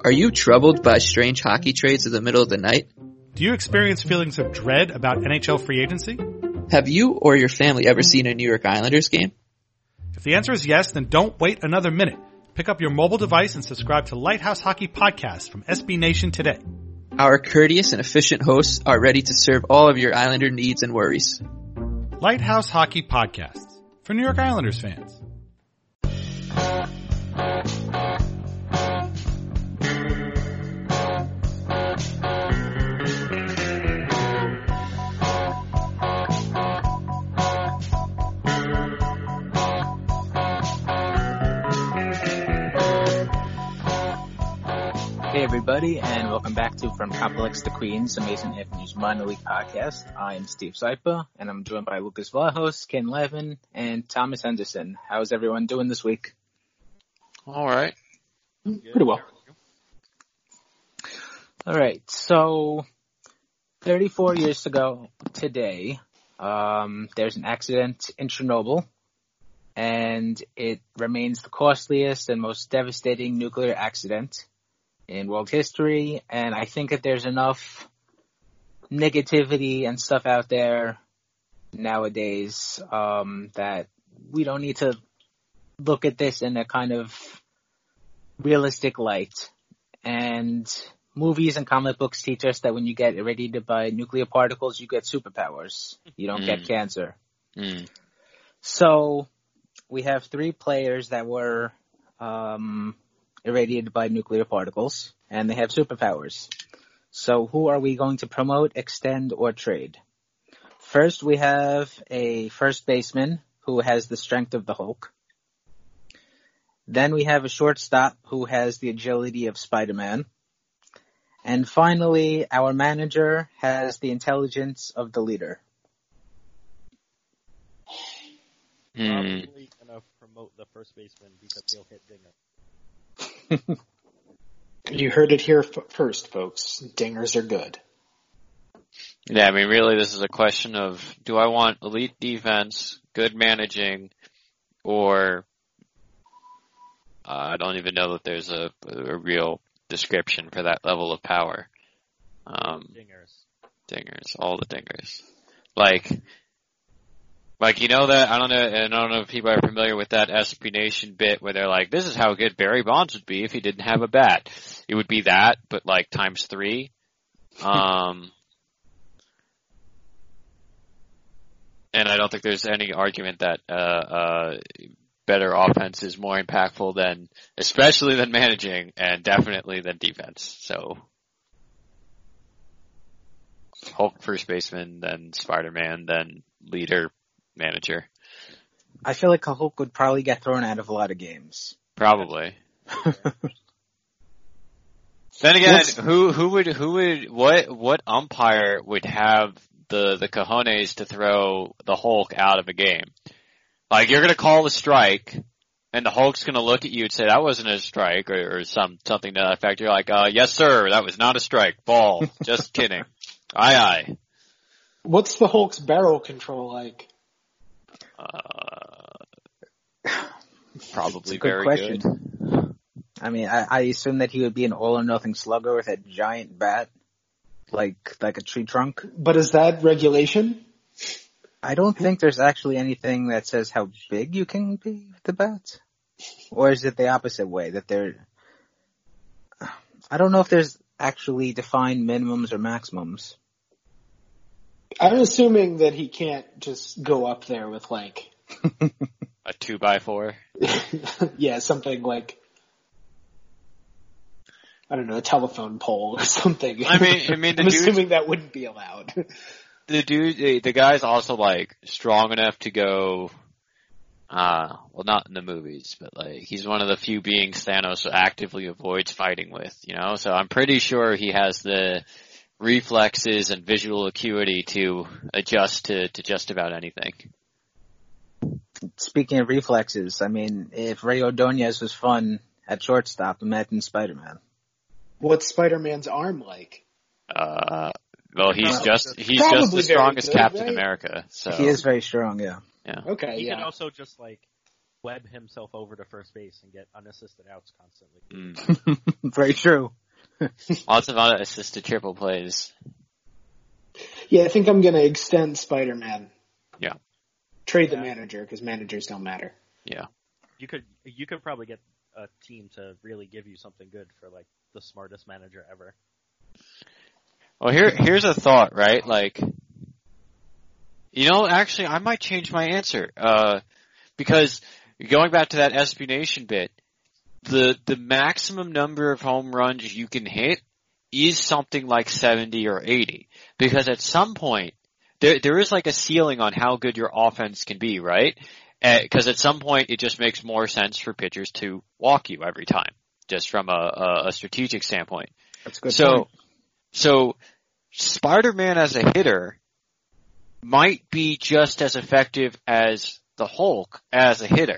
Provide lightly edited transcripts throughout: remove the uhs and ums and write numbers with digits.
Are you troubled by strange hockey trades in the middle of the night? Do you experience feelings of dread about NHL free agency? Have you or your family ever seen a New York Islanders game? If the answer is yes, then don't wait another minute. Pick up your mobile device and subscribe to Lighthouse Hockey Podcast from SB Nation today. Our courteous and efficient hosts are ready to serve all of your Islander needs and worries. Lighthouse Hockey Podcasts for New York Islanders fans. Hey everybody, and welcome back to From Complex to Queens, Amazing Anthony's Minor League Podcast. I am Steve Saipa, and I'm joined by Lucas Vlahos, Ken Levin, and Thomas Henderson. How's everyone doing this week? All right. Pretty well. All right, so 34 years ago today, there's an accident in Chernobyl, and it remains the costliest and most devastating nuclear accident in world history, and I think that there's enough negativity and stuff out there nowadays that we don't need to look at this in a kind of realistic light. And movies and comic books teach us that when you get irradiated by nuclear particles, you get superpowers. You don't get cancer. So we have 3 players that were irradiated by nuclear particles, and they have superpowers. So who are we going to promote, extend, or trade? First, we have a first baseman who has the strength of the Hulk. Then we have a shortstop who has the agility of Spider-Man. And finally, our manager has the intelligence of the leader. Probably gonna promote the first baseman because he'll hit Dinger. You heard it here first, folks. Dingers are good. Yeah, I mean, really, this is a question of, do I want elite defense, good managing, or I don't even know that there's a real description for that level of power. Dingers, all the dingers. Like, you know that, I don't know if people are familiar with that SB Nation bit where they're like, this is how good Barry Bonds would be if he didn't have a bat. It would be that, but like times 3. And I don't think there's any argument that, better offense is more impactful than, especially than managing, and definitely than defense. So, Hulk first baseman, then Spider-Man, then leader, manager. I feel like Hulk would probably get thrown out of a lot of games. Probably. Then again, what umpire would have the cojones to throw the Hulk out of a game? Like, you're gonna call a strike, and the Hulk's gonna look at you and say, that wasn't a strike, or something to that effect. You're like, yes sir, that was not a strike. Ball. Just kidding. Aye. What's the Hulk's barrel control like? Probably good very question. good. I mean, I assume that he would be an all-or-nothing slugger with a giant bat, like a tree trunk. But is that regulation? I don't think there's actually anything that says how big you can be with the bat. Or is it the opposite way, that I don't know if there's actually defined minimums or maximums. I'm assuming that he can't just go up there with like a 2x4. Yeah, something like, I don't know, a telephone pole or something. I mean, I'm assuming that wouldn't be allowed. The guy's also like strong enough to go, well, not in the movies, but like he's one of the few beings Thanos actively avoids fighting with, you know. So I'm pretty sure he has the reflexes and visual acuity to adjust to just about anything. Speaking of reflexes, I mean, if Ray Ordonez was fun at shortstop, imagine Spider-Man. What's Spider-Man's arm like? Well, he's just the strongest good, Captain right? America. So he is very strong, yeah. Yeah. Okay, He yeah. can also just like web himself over to first base and get unassisted outs constantly. Very true. Lots of unassisted triple plays. Yeah, I think I'm going to extend Spider-Man. Yeah. Trade the manager because managers don't matter. Yeah. You could probably get a team to really give you something good for like the smartest manager ever. Well, here's a thought, right? Like, actually, I might change my answer. Because going back to that SB Nation bit, the maximum number of home runs you can hit is something like 70 or 80. Because at some point, there is like a ceiling on how good your offense can be, right? Because at some point, it just makes more sense for pitchers to walk you every time, just from a strategic standpoint. That's a good point. So Spider-Man as a hitter might be just as effective as the Hulk as a hitter.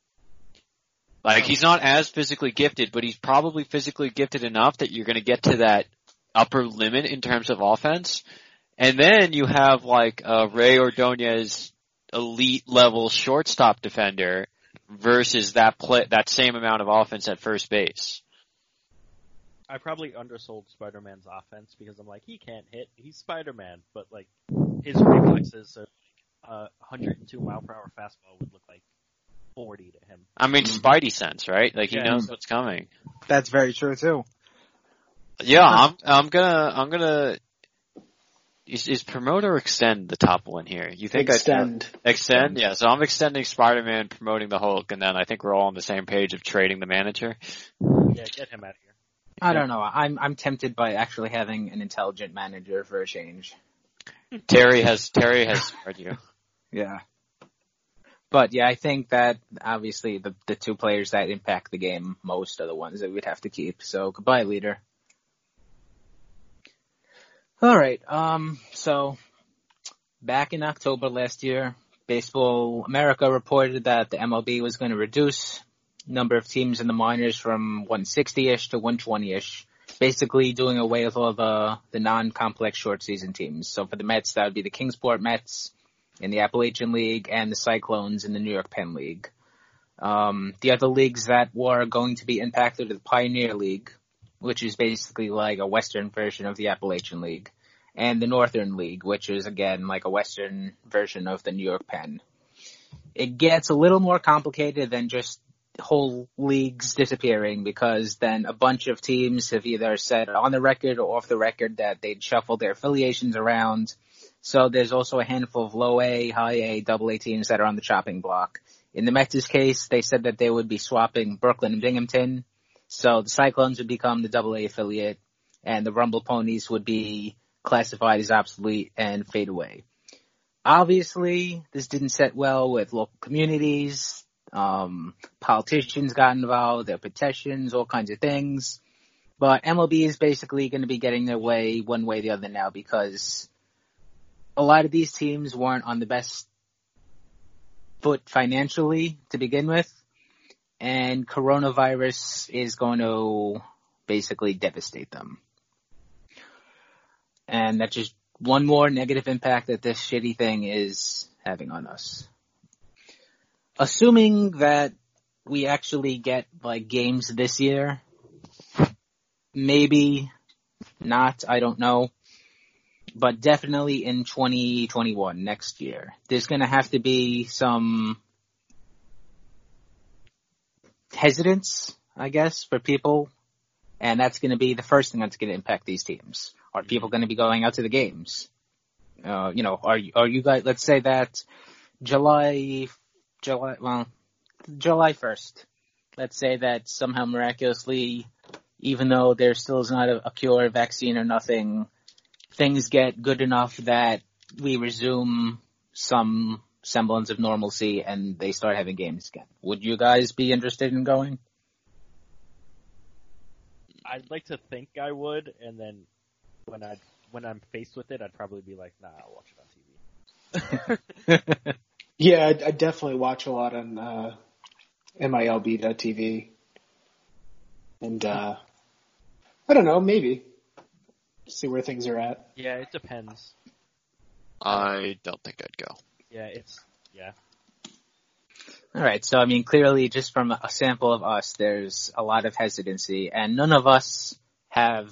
Like, he's not as physically gifted, but he's probably physically gifted enough that you're going to get to that upper limit in terms of offense. And then you have like Ray Ordonez elite level shortstop defender versus that same amount of offense at first base. I probably undersold Spider-Man's offense because I'm like, he can't hit. He's Spider-Man, but like his reflexes are like 102 mile per hour fastball would look like 40 to him. I mean, Spidey sense, right? Like, he knows what's coming. That's very true too. Yeah, I'm gonna. Is promote or extend the top one here? You think Extend. Extend? Yeah, so I'm extending Spider-Man, promoting the Hulk, and then I think we're all on the same page of trading the manager. Yeah, get him out of here. I don't know. I'm tempted by actually having an intelligent manager for a change. Terry has scarred you. Yeah. But yeah, I think that obviously the two players that impact the game most are the ones that we'd have to keep. So goodbye, leader. All right. So back in October last year, Baseball America reported that the MLB was going to reduce number of teams in the minors from 160-ish to 120-ish, basically doing away with all the non-complex short season teams. So for the Mets, that would be the Kingsport Mets in the Appalachian League and the Cyclones in the New York Penn League. The other leagues that were going to be impacted are the Pioneer League, which is basically like a Western version of the Appalachian League, and the Northern League, which is, again, like a Western version of the New York Penn. It gets a little more complicated than just whole leagues disappearing, because then a bunch of teams have either said on the record or off the record that they'd shuffle their affiliations around. So there's also a handful of low A, high A, double A teams that are on the chopping block. In the Mets' case, they said that they would be swapping Brooklyn and Binghamton. So the Cyclones would become the AA affiliate, and the Rumble Ponies would be classified as obsolete and fade away. Obviously, this didn't set well with local communities. Politicians got involved, there were petitions, all kinds of things. But MLB is basically going to be getting their way one way or the other now, because a lot of these teams weren't on the best foot financially to begin with. And coronavirus is going to basically devastate them. And that's just one more negative impact that this shitty thing is having on us. Assuming that we actually get like games this year, maybe not, I don't know. But definitely in 2021, next year, there's going to have to be some hesitance, I guess, for people, and that's going to be the first thing that's going to impact these teams. Are people going to be going out to the games? Are you guys? Let's say that July 1st. Let's say that somehow miraculously, even though there still is not a cure, vaccine, or nothing, things get good enough that we resume some semblance of normalcy and they start having games again. Would you guys be interested in going? I'd like to think I would, and then when I'm faced with it, I'd probably be like, nah, I'll watch it on TV. Yeah, I definitely watch a lot on MILB.TV. And I don't know, maybe. See where things are at. Yeah, it depends. I don't think I'd go. Yeah, All right. So, I mean, clearly just from a sample of us, there's a lot of hesitancy, and none of us have,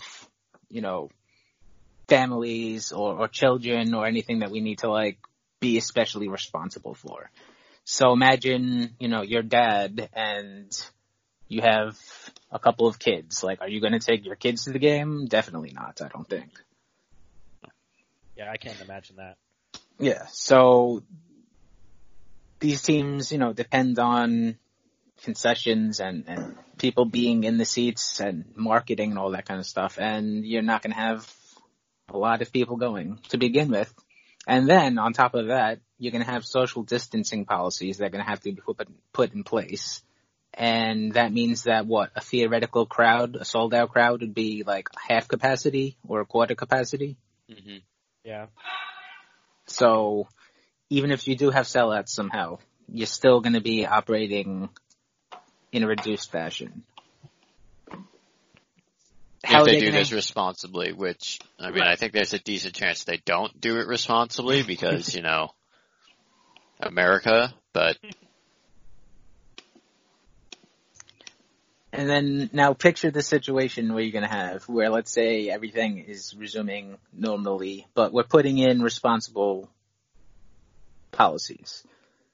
families or children or anything that we need to like be especially responsible for. So imagine, your dad and you have a couple of kids. Like, are you going to take your kids to the game? Definitely not, I don't think. Yeah, I can't imagine that. Yeah. So these teams, depend on concessions and people being in the seats and marketing and all that kind of stuff. And you're not going to have a lot of people going to begin with. And then on top of that, you're going to have social distancing policies that are going to have to be put in place. And that means that a theoretical crowd, a sold out crowd would be like half capacity or a quarter capacity. Mm-hmm. Yeah. So even if you do have sellouts somehow, you're still going to be operating in a reduced fashion. If they do this responsibly, which, I mean, I think there's a decent chance they don't do it responsibly because, America, but... And then now picture the situation where you're going to have where, let's say, everything is resuming normally, but we're putting in responsible policies.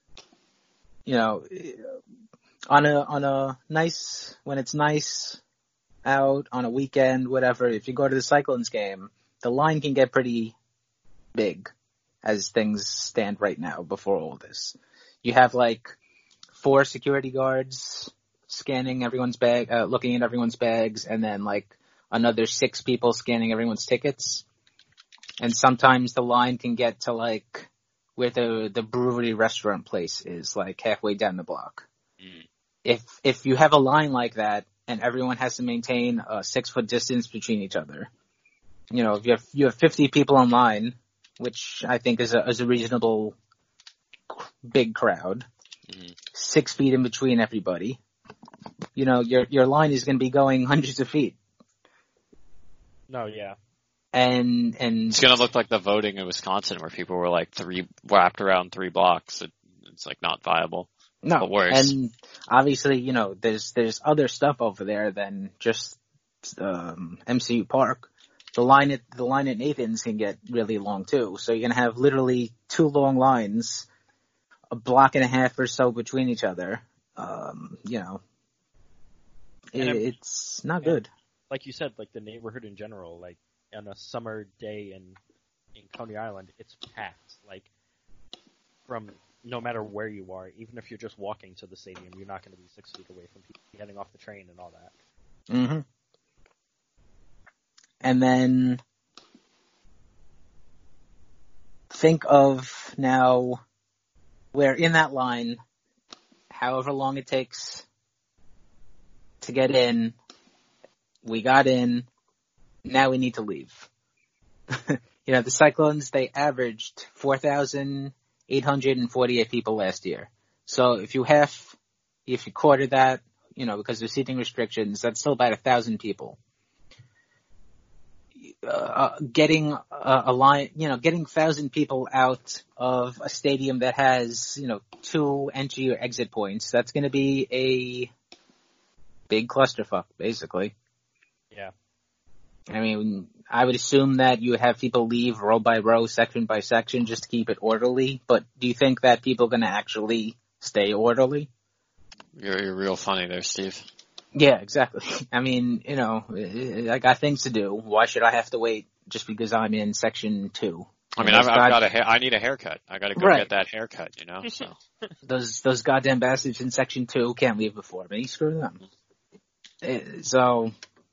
On a nice, when it's nice out on a weekend, whatever, if you go to the Cyclones game, the line can get pretty big as things stand right now before all this. You have like 4 security guards scanning everyone's bag, looking at everyone's bags, and then like another 6 people scanning everyone's tickets. And sometimes the line can get to like where the brewery restaurant place is, like halfway down the block. Mm. If you have a line like that and everyone has to maintain a 6-foot distance between each other, if you have 50 people in line, which I think is a reasonable big crowd, 6 feet in between everybody, your line is going to be going hundreds of feet. No, yeah. And it's going to look like the voting in Wisconsin where people were like wrapped around 3 blocks. It's like not viable. No, but worse. And obviously, there's other stuff over there than just MCU Park. The line at Nathan's can get really long too. So you're gonna have literally 2 long lines, a block and a half or so between each other. It's not good. Like you said, like the neighborhood in general, like on a summer day in Coney Island, it's packed. Like from no matter where you are, even if you're just walking to the stadium, you're not going to be 6 feet away from people getting off the train and all that. Mm-hmm. And then think of now where in that line, however long it takes to get in, we got in, now we need to leave. The Cyclones, they averaged 4,848 people last year. So if you quarter that, because of seating restrictions, that's still about 1,000 people. Getting a line, getting 1,000 people out of a stadium that has, 2 entry or exit points, that's going to be a big clusterfuck, basically. Yeah. I mean, I would assume that you would have people leave row by row, section by section, just to keep it orderly. But do you think that people are going to actually stay orderly? You're real funny there, Steve. Yeah, exactly. I mean, I got things to do. Why should I have to wait just because I'm in section 2? I mean, I need a haircut. I got to go get that haircut, So those goddamn bastards in section 2 can't leave before me. Screw them. So,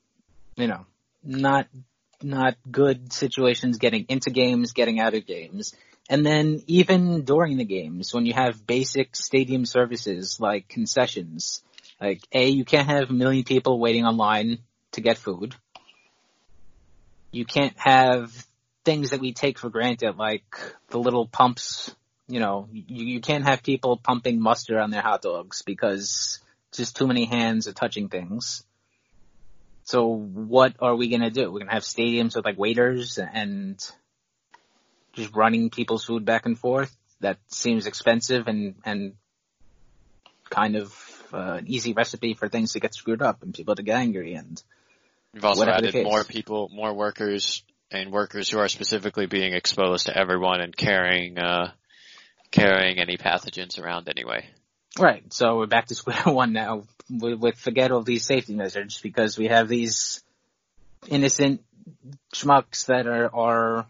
not good situations getting into games, getting out of games. And then even during the games, when you have basic stadium services like concessions, like you can't have 1 million people waiting online to get food. You can't have things that we take for granted, like the little pumps. You can't have people pumping mustard on their hot dogs because just too many hands are touching things. So what are we going to do? We're going to have stadiums with like waiters and just running people's food back and forth? That seems expensive and kind of an easy recipe for things to get screwed up and people to get angry. And We've also whatever the added case. more people, more workers, and workers who are specifically being exposed to everyone and carrying any pathogens around anyway. Right. So we're back to square one now. We forget all these safety measures because we have these innocent schmucks that are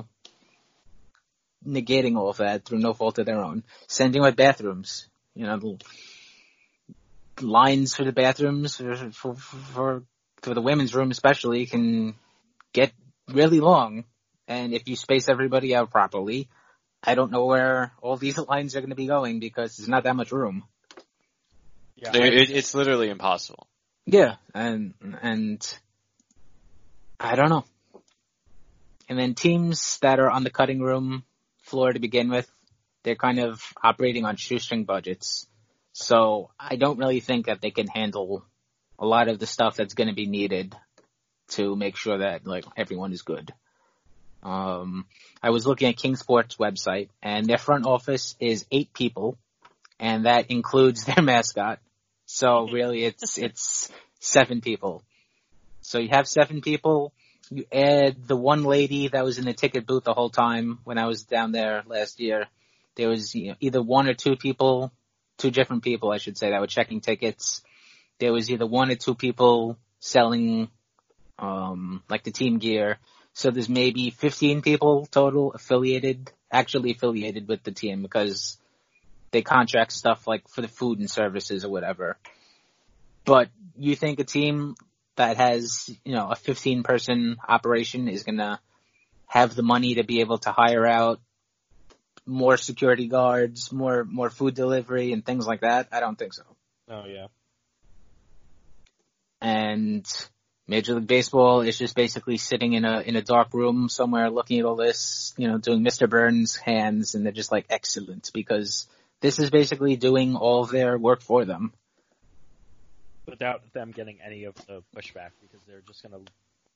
negating all of that through no fault of their own. Sending out bathrooms, the lines for the bathrooms for the women's room especially can get really long. And if you space everybody out properly, I don't know where all these lines are going to be going because there's not that much room. Yeah, It's literally impossible. Yeah, and I don't know. And then teams that are on the cutting room floor to begin with, they're kind of operating on shoestring budgets. So I don't really think that they can handle a lot of the stuff that's going to be needed to make sure that everyone is good. I was looking at Kingsport's website, and their front office is 8 people, and that includes their mascot. So really, it's 7 people. So you have 7 people. You add the one lady that was in the ticket booth the whole time when I was down there last year. There was either 1 or 2 people, 2 different people, I should say, that were checking tickets. There was either 1 or 2 people selling, the team gear. So there's maybe 15 people total actually affiliated with the team because they contract stuff like for the food and services or whatever. But you think a team that has, a 15-person operation is going to have the money to be able to hire out more security guards, more food delivery and things like that? I don't think so. Oh, yeah. And Major League Baseball is just basically sitting in a dark room somewhere looking at all this, doing Mr. Burns hands, and they're just like, excellent, because this is basically doing all of their work for them. Without them getting any of the pushback, because they're just going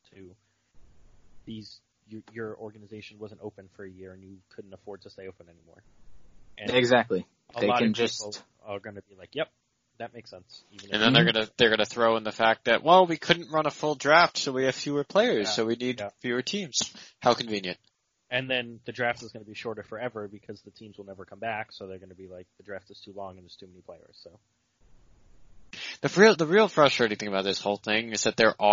to your organization wasn't open for a year and you couldn't afford to stay open anymore. And exactly. A They lot can of people just are going to be like, yep, that makes sense. And then they're gonna throw in the fact that, well, we couldn't run a full draft, so we have fewer players, so we need fewer teams. How convenient. And then the draft is going to be shorter forever because the teams will never come back, so they're going to be like, the draft is too long and there's too many players. So the real frustrating thing about this whole thing is that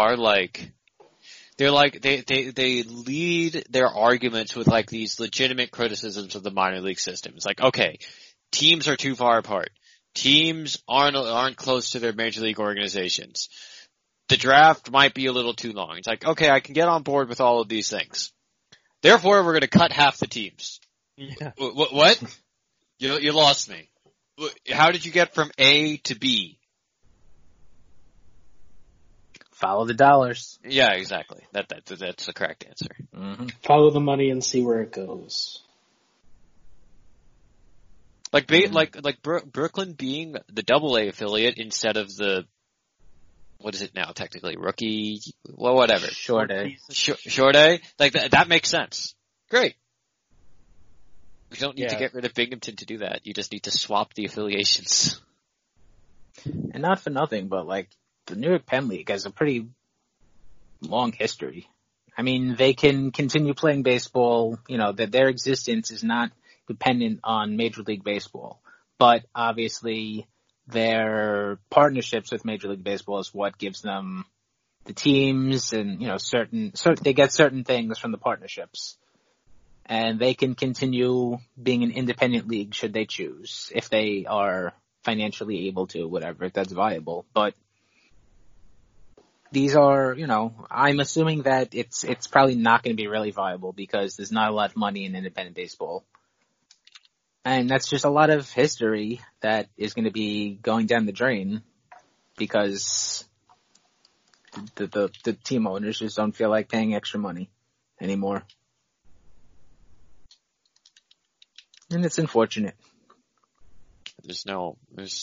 they lead their arguments with these legitimate criticisms of the minor league system. It's like, okay, teams are too far apart. Teams aren't close to their major league organizations. The draft might be a little too long. It's like, okay, I can get on board with all of these things. Therefore, we're going to cut half the teams. yeah. What? You lost me. How did you get from A to B? follow the dollars. Yeah, exactly. That's the correct answer. Mm-hmm. Follow the money and see where it goes. Brooklyn being the AA affiliate instead of the, what is it now technically, rookie, well, whatever. Short A. Short A? That makes sense. Great. We don't need to get rid of Binghamton to do that. You just need to swap the affiliations. And not for nothing, but the New York Penn League has a pretty long history. I mean, they can continue playing baseball, that their existence is not dependent on Major League Baseball. But obviously their partnerships with Major League Baseball is what gives them the teams and, they get certain things from the partnerships. And they can continue being an independent league should they choose, if they are financially able to, whatever, if that's viable. But these are, I'm assuming that it's probably not going to be really viable because there's not a lot of money in independent baseball. And that's just a lot of history that is going to be going down the drain because the team owners just don't feel like paying extra money anymore. And it's unfortunate. There's no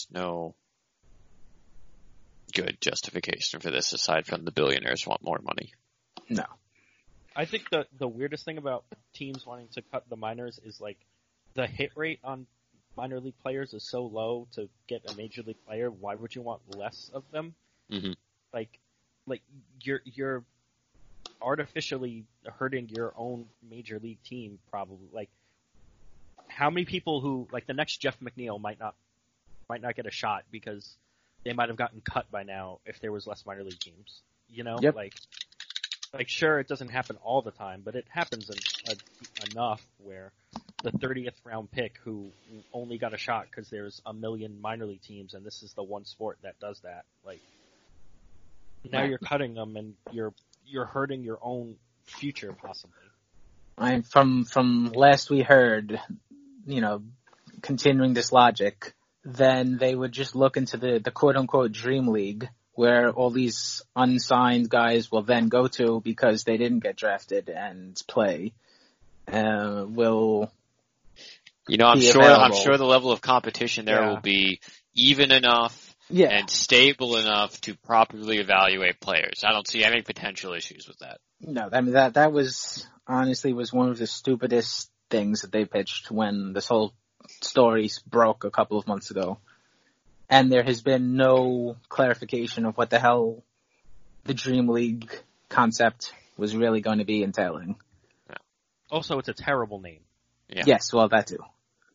good justification for this aside from the billionaires want more money. No. I think the weirdest thing about teams wanting to cut the minors is the hit rate on minor league players is so low to get a major league player, why would you want less of them? Mm-hmm. Like you're artificially hurting your own major league team, probably. Like, how many people who, like, the next Jeff McNeil might not get a shot because they might have gotten cut by now if there was less minor league teams. You know, Yep. like sure, it doesn't happen all the time, but it happens enough where the 30th round pick who only got a shot because there's a million minor league teams and this is the one sport that does that. Like, now you're cutting them and you're hurting your own future possibly. From last we heard, you know, continuing this logic, then they would just look into the quote unquote dream league where all these unsigned guys will then go to because they didn't get drafted and play. Will You know, I'm be sure available. the level of competition there Yeah. will be even enough Yeah. and stable enough to properly evaluate players. I don't see any potential issues with that. No, I mean that was honestly one of the stupidest things that they pitched when this whole story broke a couple of months ago. And there has been no clarification of what the hell the Dream League concept was really going to be entailing. Also, it's a terrible name. Yeah. Yes, well, that too.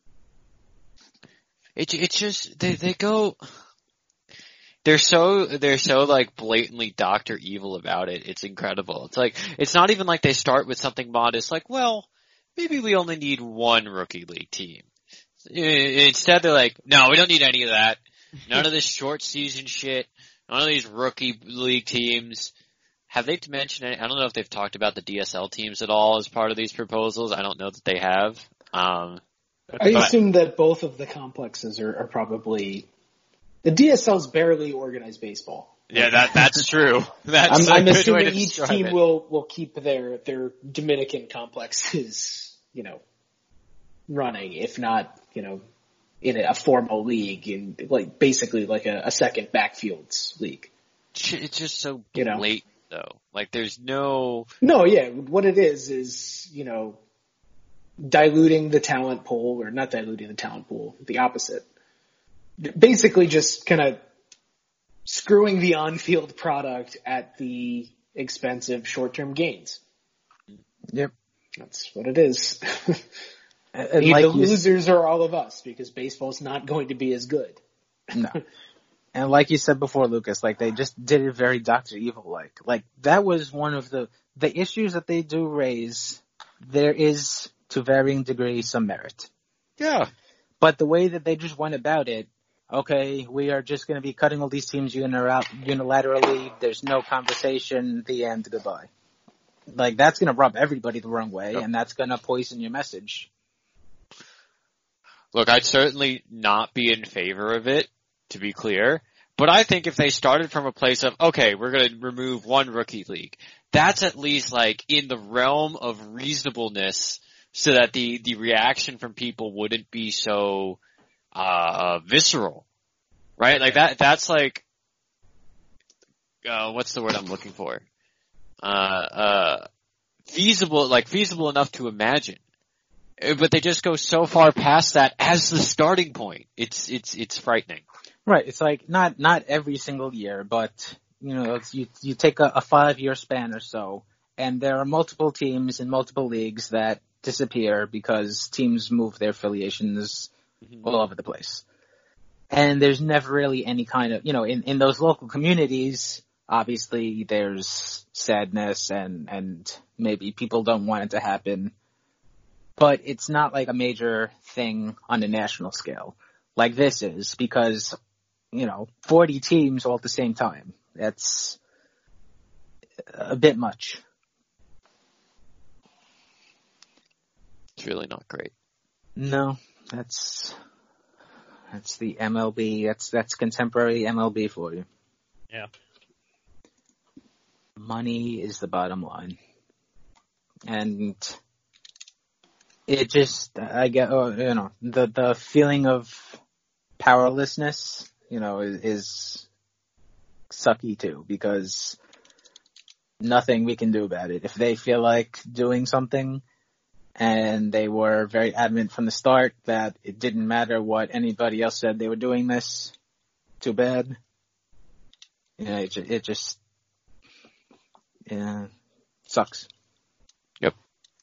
It's just they go. They're so like blatantly Dr. Evil about it. It's incredible. It's like, it's not even like they start with something modest like, well, maybe we only need one rookie league team. Instead they're like, no, we don't need any of that. None of this short season shit. None of these rookie league teams. Have they mentioned it? I don't know if they've talked about the DSL teams at all as part of these proposals. I don't know that they have. I assume that both of the complexes are probably... The DSL's barely organized baseball. Yeah, that's true. That's I'm a good way assuming to each describe team it. will keep their Dominican complexes, you know, running, if not, you know, in a formal league, in like basically like a second backfields league. It's just so You know? blatant, though. Like, there's no... No, yeah, what it is, you know, diluting the talent pool, or not diluting the talent pool, the opposite. Basically just kind of screwing the on-field product at the expense of short-term gains. Yep. That's what it is. And The like you losers are all of us because baseball's not going to be as good. No. And like you said before, Lucas, like they just did it very Dr. Evil-like. Like that was one of the issues that they do raise. There is, to varying degrees, some merit. Yeah. But the way that they just went about it, okay, we are just going to be cutting all these teams unilaterally. There's no conversation. The end. Goodbye. Like that's going to rub everybody the wrong way, Yep. and that's going to poison your message. Look, I'd certainly not be in favor of it, to be clear. But I think if they started from a place of, okay, we're going to remove one rookie league, that's at least like in the realm of reasonableness so that the reaction from people wouldn't be so visceral. Right? Like that's like what's the word I'm looking for? Feasible enough to imagine. But they just go so far past that as the starting point. It's frightening. Right. It's like not every single year, but you know, you take a 5-year span or so, and there are multiple teams in multiple leagues that disappear because teams move their affiliations all over the place. And there's never really any kind of, you know, in those local communities, obviously there's sadness and maybe people don't want it to happen. But it's not like a major thing on a national scale like this is because, you know, 40 teams all at the same time. That's a bit much. It's really not great. No, that's the MLB. That's contemporary MLB for you. Yeah. Money is the bottom line. And it just, I get, you know, the feeling of powerlessness, you know, is sucky too, because nothing we can do about it. If they feel like doing something and they were very adamant from the start that it didn't matter what anybody else said. They were doing this. Too bad. It just sucks. Yep.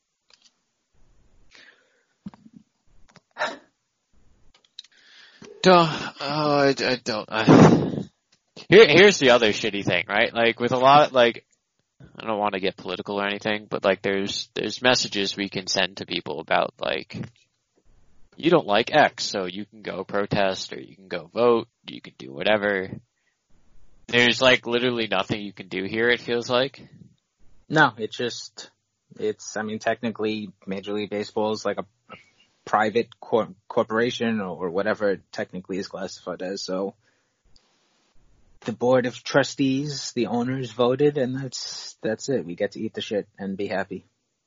Here's the other shitty thing, right? Like with a lot, like I don't want to get political or anything, but like there's messages we can send to people about like you don't like X, so you can go protest or you can go vote, you can do whatever. There's like literally nothing you can do here, it feels like. No, I mean, technically Major League Baseball is like a private corporation or whatever it technically is classified as, so the board of trustees, the owners voted, and that's it. We get to eat the shit and be happy.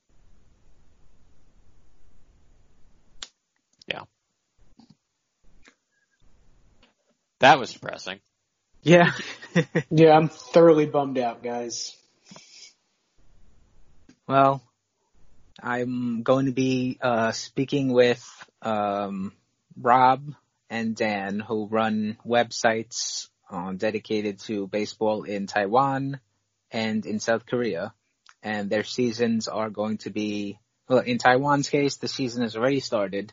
Yeah. That was depressing. Yeah. Yeah, I'm thoroughly bummed out, guys. Well, I'm going to be speaking with Rob and Dan, who run websites dedicated to baseball in Taiwan and in South Korea. And their seasons are going to be, well, in Taiwan's case, the season has already started.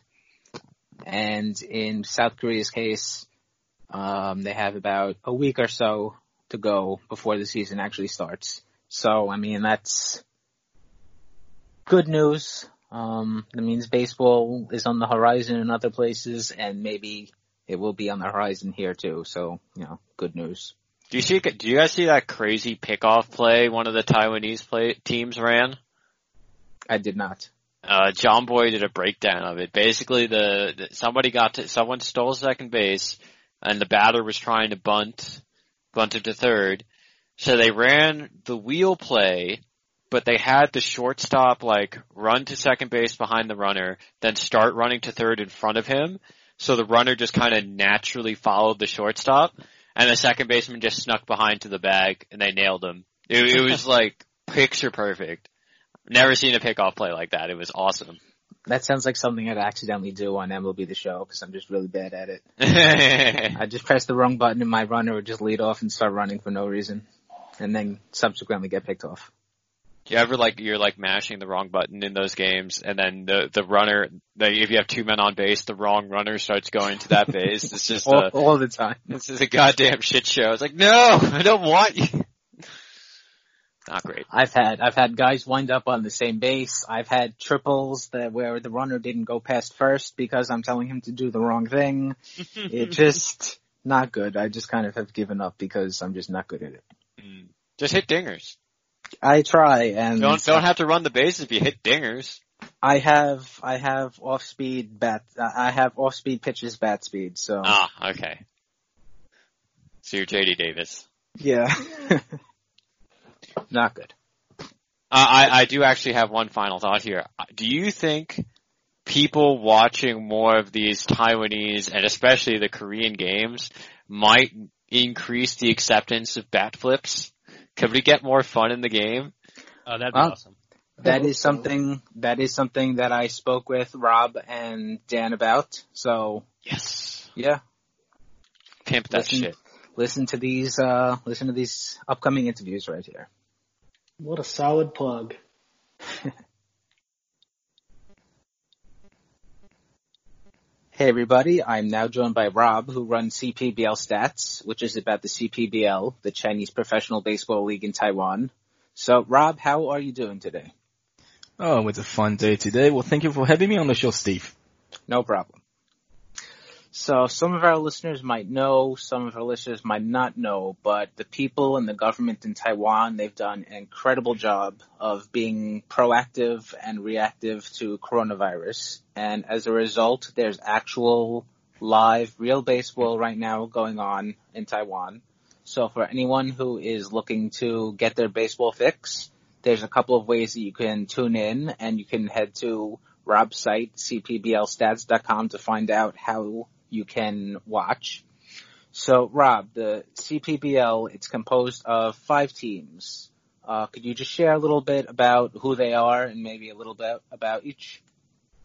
And in South Korea's case, they have about a week or so to go before the season actually starts. So, I mean, that's good news. That means baseball is on the horizon in other places, and maybe it will be on the horizon here too. So, good news. Do you guys see that crazy pickoff play one of the Taiwanese teams ran? I did not. John Boy did a breakdown of it. Basically, someone stole second base, and the batter was trying to bunt it to third. So they ran the wheel play, but they had the shortstop like run to second base behind the runner, then start running to third in front of him. So the runner just kind of naturally followed the shortstop, and the second baseman just snuck behind to the bag, and they nailed him. It was like picture perfect. Never seen a pickoff play like that. It was awesome. That sounds like something I'd accidentally do on MLB The Show because I'm just really bad at it. I just press the wrong button and my runner would just lead off and start running for no reason, and then subsequently get picked off. Do you ever you're mashing the wrong button in those games, and then the runner, if you have two men on base, the wrong runner starts going to that base? It's just all the time. This is a goddamn shit show. It's like, no, I don't want you. Not great. I've had guys wind up on the same base. I've had triples where the runner didn't go past first because I'm telling him to do the wrong thing. It just not good. I just kind of have given up because I'm just not good at it. Just hit dingers. I try, and don't have to run the bases if you hit dingers. I have off speed pitches bat speed. So okay. So you're JD Davis. Yeah. Not good. I do actually have one final thought here. Do you think people watching more of these Taiwanese and especially the Korean games might increase the acceptance of bat flips? Could we get more fun in the game? That'd be awesome. That is something that I spoke with Rob and Dan about. So yes, yeah, pimp that shit. Listen to these upcoming interviews right here. What a solid plug. Hey everybody, I'm now joined by Rob, who runs CPBL Stats, which is about the CPBL, the Chinese Professional Baseball League in Taiwan. So Rob, how are you doing today? Oh, it's a fun day today. Well, thank you for having me on the show, Steve. No problem. So some of our listeners might know, some of our listeners might not know, but the people and the government in Taiwan, they've done an incredible job of being proactive and reactive to coronavirus. And as a result, there's actual live real baseball right now going on in Taiwan. So for anyone who is looking to get their baseball fix, there's a couple of ways that you can tune in, and you can head to Rob's site, cpblstats.com, to find out how you can watch. So, Rob, the CPBL, it's composed of 5 teams. Could you just share a little bit about who they are and maybe a little bit about each?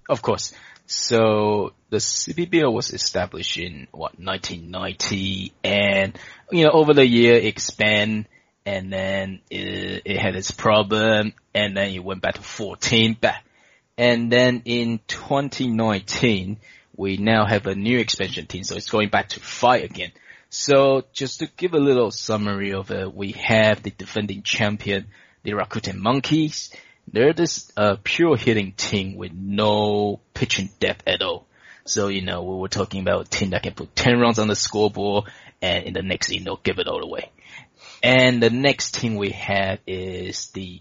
Of course. So the CPBL was established in 1990, and over the year it expand, and then it had its problem, and then it went back to 14 back, and then in 2019 we now have a new expansion team, so it's going back to 5 again. So just to give a little summary of it, we have the defending champion, the Rakuten Monkeys. They're this pure hitting team with no pitching depth at all. So, we were talking about a team that can put 10 runs on the scoreboard, and in the next inning they'll give it all away. And the next team we have is the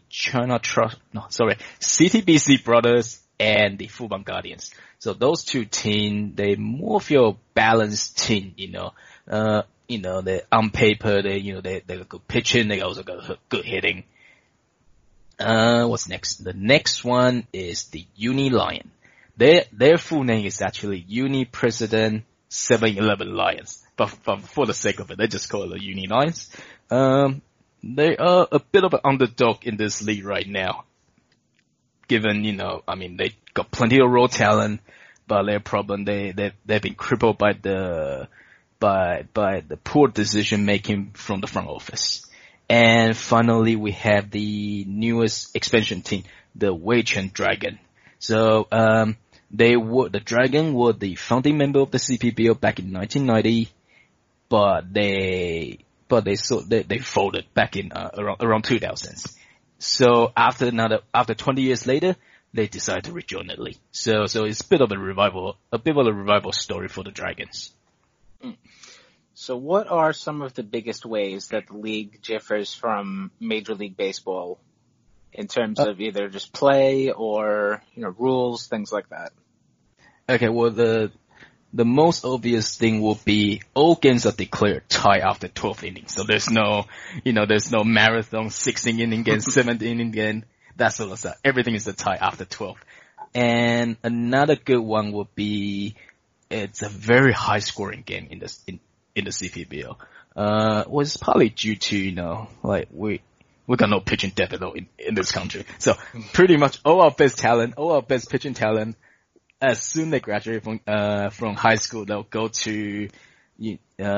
CTBC Brothers and the Fubon Guardians. So those two teams, they more of your balanced team, they on paper, they got good pitching, they also got good hitting. What's next? The next one is the Uni Lion. Their full name is actually Uni President 7-Eleven Lions. But for the sake of it, they just call it the Uni Lions. They are a bit of an underdog in this league right now. Given, they got plenty of raw talent, but their problem, they've been crippled by the poor decision making from the front office. And finally, we have the newest expansion team, the Weiquan Dragon. So, the Dragon were the founding member of the CPBL back in 1990, but they folded back in, around 2000s. So after 20 years later, they decided to rejoin the league. So it's a bit of a revival story for the Dragons. So what are some of the biggest ways that the league differs from Major League Baseball in terms of either just play or, rules, things like that? Okay, well, the most obvious thing will be all games are declared tie after 12th inning. So there's no marathon 16 inning game, 7th inning game, that sort of stuff. Everything is a tie after 12. And another good one would be it's a very high scoring game in the CPBL. Was partly due to, we got no pitching depth at all in this country. So pretty much all our best pitching talent, as soon they graduate from high school, they'll go to the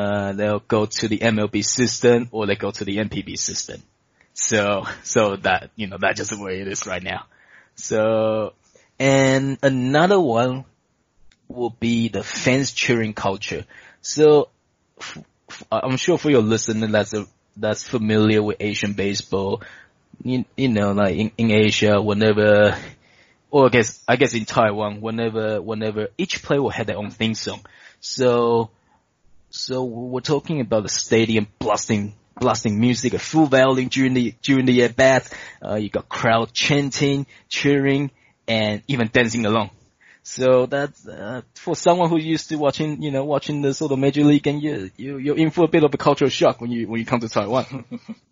MLB system or they go to the NPB system. So that, that's just the way it is right now. So, and another one will be the fans cheering culture. So, I'm sure for your listener that's familiar with Asian baseball, like in Asia, whenever, or I guess in Taiwan, whenever each player will have their own theme song. So we're talking about the stadium blasting music at full volume during the at bat. You got crowd chanting, cheering, and even dancing along. So that's for someone who used to watching the sort of major league, and you're in for a bit of a cultural shock when you come to Taiwan.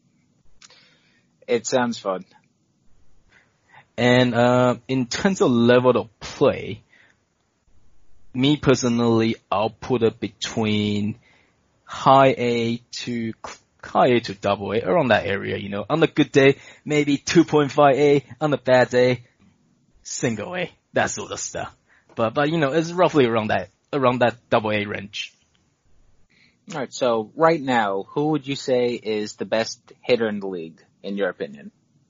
It sounds fun. And in terms of level of play, me personally, I'll put it between high A to double A, around that area. On a good day, maybe 2.5 A. On a bad day, single A. That sort of stuff. But it's roughly around that double A range. All right. So right now, who would you say is the best hitter in the league, in your opinion?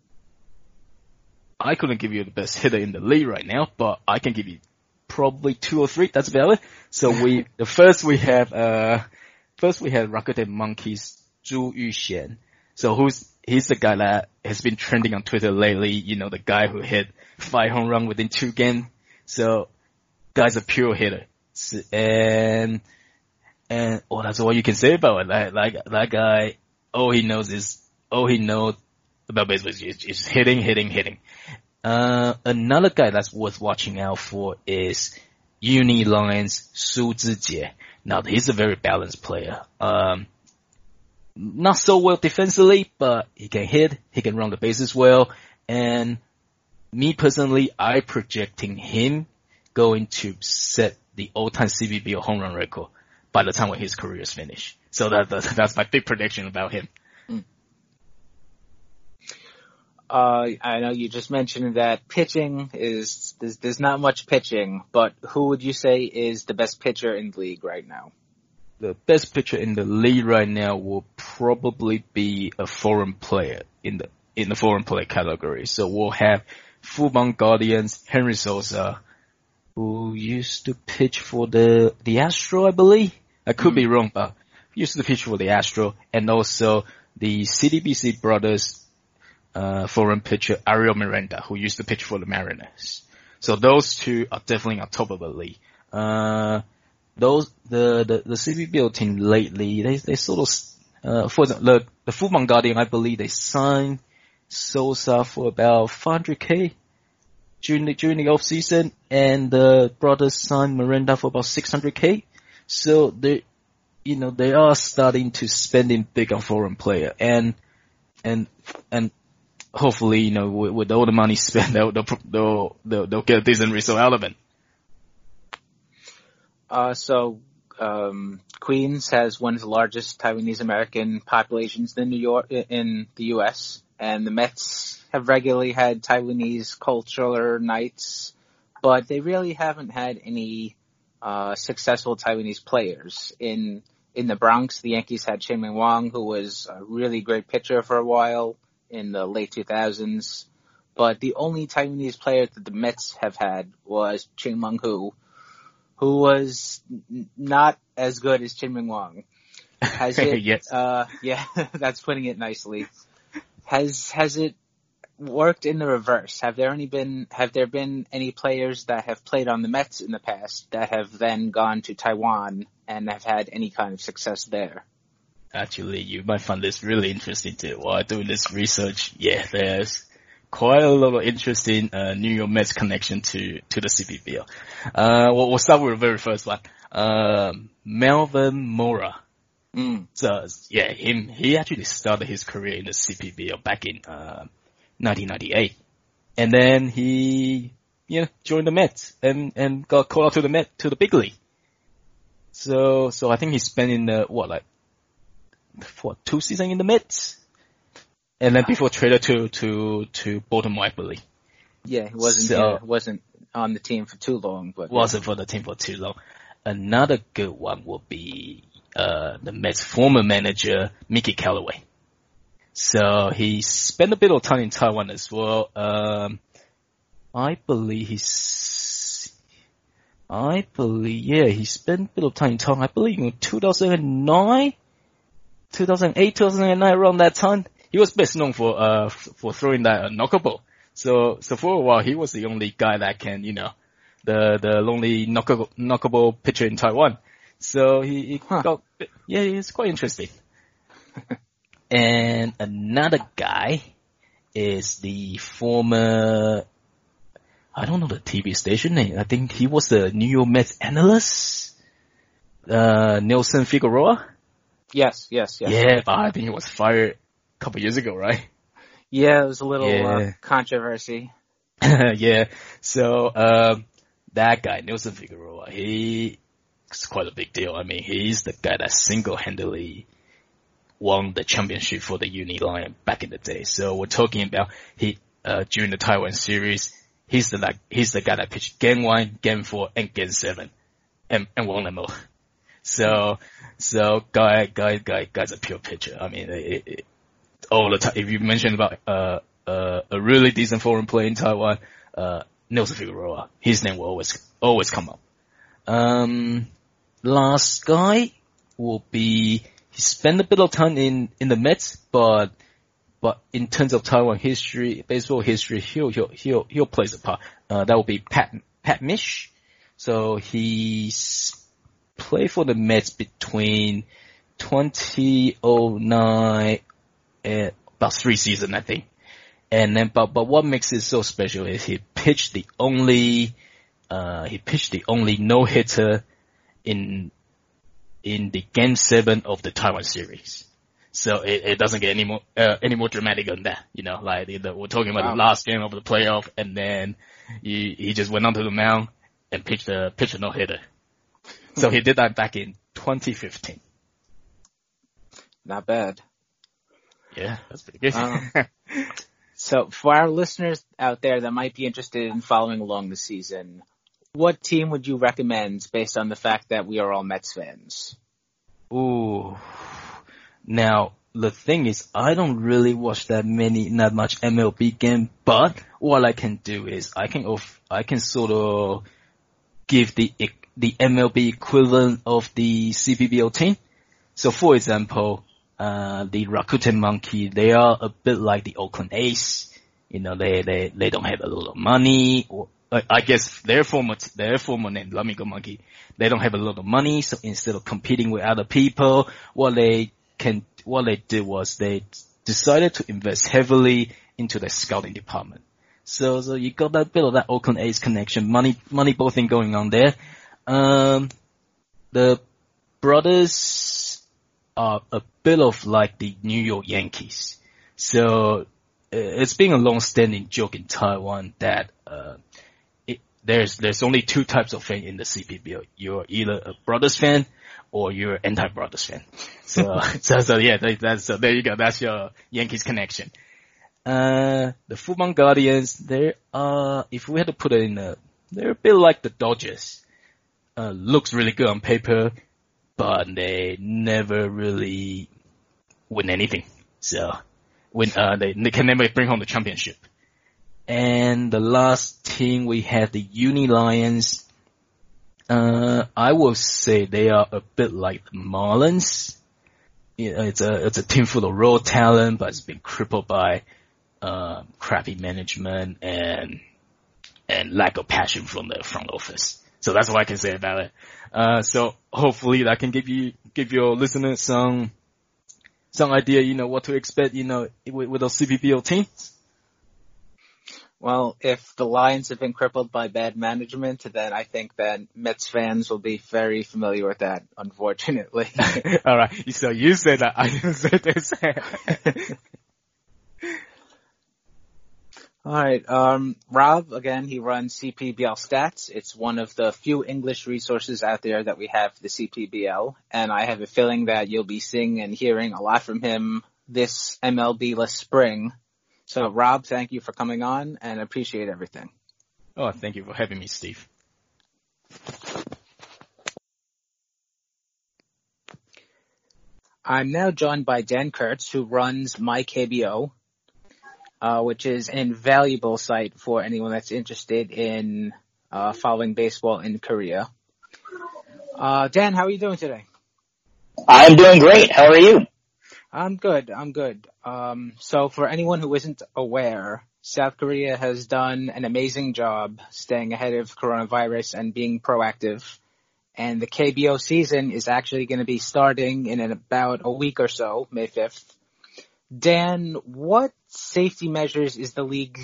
I couldn't give you the best hitter in the league right now, but I can give you probably 2 or 3. That's about it. So first we have Rakuten Monkeys Zhu Yuxian. So he's the guy that has been trending on Twitter lately. The guy who hit 5 home runs within 2 games. So guy's a pure hitter. And that's all you can say about it. That guy, all he knows about baseball is hitting. Another guy that's worth watching out for is Uni Lions Su Zijie. Now he's a very balanced player. Not so well defensively, but he can hit, he can run the bases well, and me personally, I projecting him going to set the all-time CBBL home run record by the time when his career is finished. So that's my big prediction about him. I know you just mentioned that pitching there's not much pitching, but who would you say is the best pitcher in the league right now? The best pitcher in the league right now will probably be a foreign player in the foreign player category. So we'll have Fubon Guardians, Henry Sosa, who used to pitch for the Astro, I believe. I could be wrong, but he used to pitch for the Astro, and also the CDBC brothers, foreign pitcher Ariel Miranda, who used to pitch for the Mariners. So those two are definitely on top of the league. The CBBL team lately, they sort of, for the Fubon Guardian, I believe they signed Sosa for about $500K during the off season, and the brothers signed Miranda for about $600K. So they are starting to spending big on foreign player, and hopefully, with all the money spent, they'll get a decent result out of it. Queens has one of the largest Taiwanese American populations in the U.S., and the Mets have regularly had Taiwanese cultural nights, but they really haven't had any successful Taiwanese players. In the Bronx, the Yankees had Chien-Ming Wang, who was a really great pitcher for a while in the late 2000s, but the only Taiwanese player that the Mets have had was Chien-Ming Hu, who was not as good as Chien-Ming Wang. Has it? Yes. Yeah, that's putting it nicely. Has it worked in the reverse? Have there been any players that have played on the Mets in the past that have then gone to Taiwan and have had any kind of success there? Actually, you might find this really interesting too. While doing this research, yeah, there's quite a lot of interesting New York Mets connection to the CBBL. We'll start with the very first one. Melvin Mora. So yeah, he actually started his career in the CBBL back in 1998, and then he joined the Mets and got called out to the big league. So I think he spent in the 2 seasons in the Mets, and then before traded to Baltimore, I believe. Yeah, he wasn't on the team for too long, but wasn't for the team for too long. Another good one would be the Mets former manager Mickey Callaway. So he spent a bit of time in Taiwan as well. I believe he spent a bit of time in Taiwan. I believe in 2008, 2009, around that time. He was best known for throwing that knockable. So for a while, he was the only guy that can, the lonely knockable pitcher in Taiwan. So he got, it's quite interesting. And another guy is the former, I don't know the TV station name. I think he was the New York Mets analyst, Nelson Figueroa. Yes. Yeah, but I think he was fired a couple years ago, right? Yeah, it was a little controversy. Yeah. So that guy, Nelson Figueroa, it's quite a big deal. I mean, he's the guy that single-handedly won the championship for the Uni Lion back in the day. So we're talking about during the Taiwan series, he's the guy that pitched Game 1, Game 4, and Game 7, and won them all. So guy's a pure pitcher. I mean, all the time. If you mention about a really decent foreign player in Taiwan, Nelson Figueroa, his name will always come up. Last guy will be, he spent a bit of time in the Mets, but in terms of Taiwan history, baseball history, he'll play a part. That will be Pat Mish. So he's played for the Mets between 2009 and about 3 seasons, I think. And then, but what makes it so special is he pitched the only no-hitter in the Game 7 of the Taiwan series. So it doesn't get any more dramatic than that, like we're talking about the last game of the playoff, and then he just went onto the mound and pitched a no-hitter. So he did that back in 2015. Not bad. Yeah, that's pretty good. So for our listeners out there that might be interested in following along the season, what team would you recommend based on the fact that we are all Mets fans? Ooh. Now, the thing is, I don't really watch that much MLB game, but what I can do is I can sort of give the MLB equivalent of the CPBL team. So for example, the Rakuten Monkey, they are a bit like the Oakland A's. You know, they don't have a lot of money, or I guess their former name, Lamigo Monkey, they don't have a lot of money, so instead of competing with other people, what they did was they decided to invest heavily into the scouting department. So you got that bit of that Oakland A's connection, Moneyball thing going on there. The brothers are a bit of like the New York Yankees. So it's been a long-standing joke in Taiwan that there's only two types of fan in the CPBL. You're either a Brothers fan or you're anti-Brothers fan. So yeah, so there you go. That's your Yankees connection. The Fubon Guardians, if we had to put it in they're a bit like the Dodgers. Looks really good on paper, but they never really win anything. So they can never bring home the championship. And the last team we had, the Uni Lions. I will say they are a bit like the Marlins. It's a team full of raw talent, but it's been crippled by crappy management and lack of passion from the front office. So that's what I can say about it. So hopefully that can give your listeners some idea, what to expect, with those CPBL teams. Well, if the Lions have been crippled by bad management, then I think that Mets fans will be very familiar with that, unfortunately. All right. So you said that. I didn't say this. All right. Rob, again, he runs CPBL Stats. It's one of the few English resources out there that we have for the CPBL. And I have a feeling that you'll be seeing and hearing a lot from him this MLB-less spring. So, Rob, thank you for coming on and appreciate everything. Oh, thank you for having me, Steve. I'm now joined by Dan Kurtz, who runs MyKBO, which is an invaluable site for anyone that's interested in following baseball in Korea. Dan, how are you doing today? I'm doing great. How are you? I'm good. So for anyone who isn't aware, South Korea has done an amazing job staying ahead of coronavirus and being proactive. And the KBO season is actually going to be starting in about a week or so, May 5th. Dan, what safety measures is the league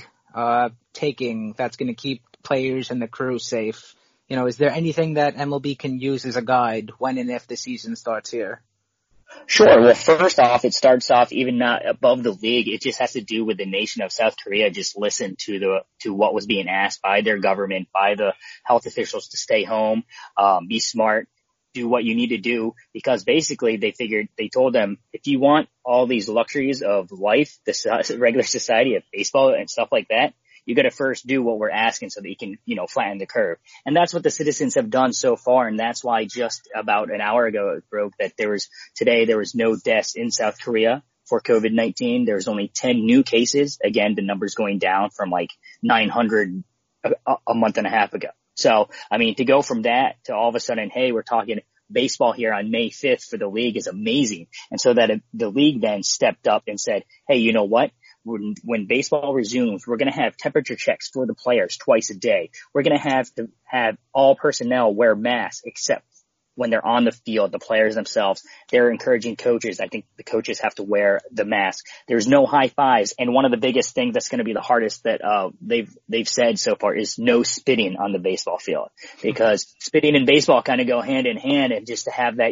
taking that's going to keep players and the crew safe? Is there anything that MLB can use as a guide when and if the season starts here? Sure. Well, first off, it starts off even not above the league. It just has to do with the nation of South Korea. Just listen to what was being asked by their government, by the health officials to stay home, be smart, do what you need to do, because basically they told them, if you want all these luxuries of life, the regular society of baseball and stuff like that, you got to first do what we're asking so that you can, flatten the curve. And that's what the citizens have done so far. And that's why just about an hour ago it broke that there was no deaths in South Korea for COVID-19. There was only 10 new cases. Again, the number's going down from like 900 a month and a half ago. So, to go from that to all of a sudden, hey, we're talking baseball here on May 5th for the league is amazing. And so that the league then stepped up and said, hey, you know what? When baseball resumes, we're going to have temperature checks for the players twice a day. We're going to have all personnel wear masks except when they're on the field, the players themselves. They're encouraging coaches. I think the coaches have to wear the mask. There's no high fives. And one of the biggest things that's going to be the hardest that they've said so far is no spitting on the baseball field, because spitting and baseball kind of go hand in hand. And just to have that,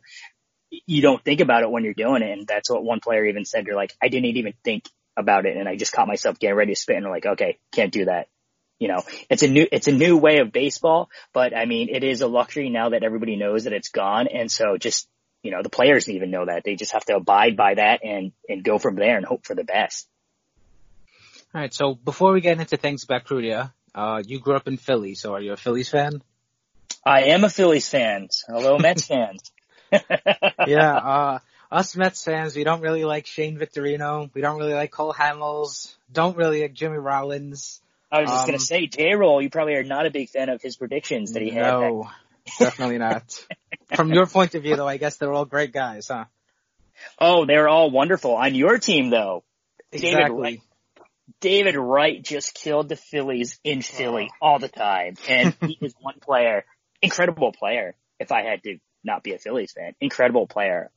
you don't think about it when you're doing it. And that's what one player even said. You're like, I didn't even think about it, and I just caught myself getting ready to spit, and I'm like, okay, can't do that. It's a new way of baseball, but it is a luxury now that everybody knows that it's gone. And so just, the players even know that. They just have to abide by that and go from there and hope for the best. All right, so before we get into things about Korea, you grew up in Philly, so are you a Phillies fan? I am a Phillies fan. Hello, Mets fans. Yeah, us Mets fans, we don't really like Shane Victorino. We don't really like Cole Hamels. Don't really like Jimmy Rollins. I was just going to say, J-Roll, you probably are not a big fan of his predictions that he had. No, definitely not. From your point of view, though, I guess they're all great guys, huh? Oh, they're all wonderful. On your team, though, Exactly. David Wright just killed the Phillies in Philly all the time. And he is one player, incredible player, if I had to not be a Phillies fan. Incredible player.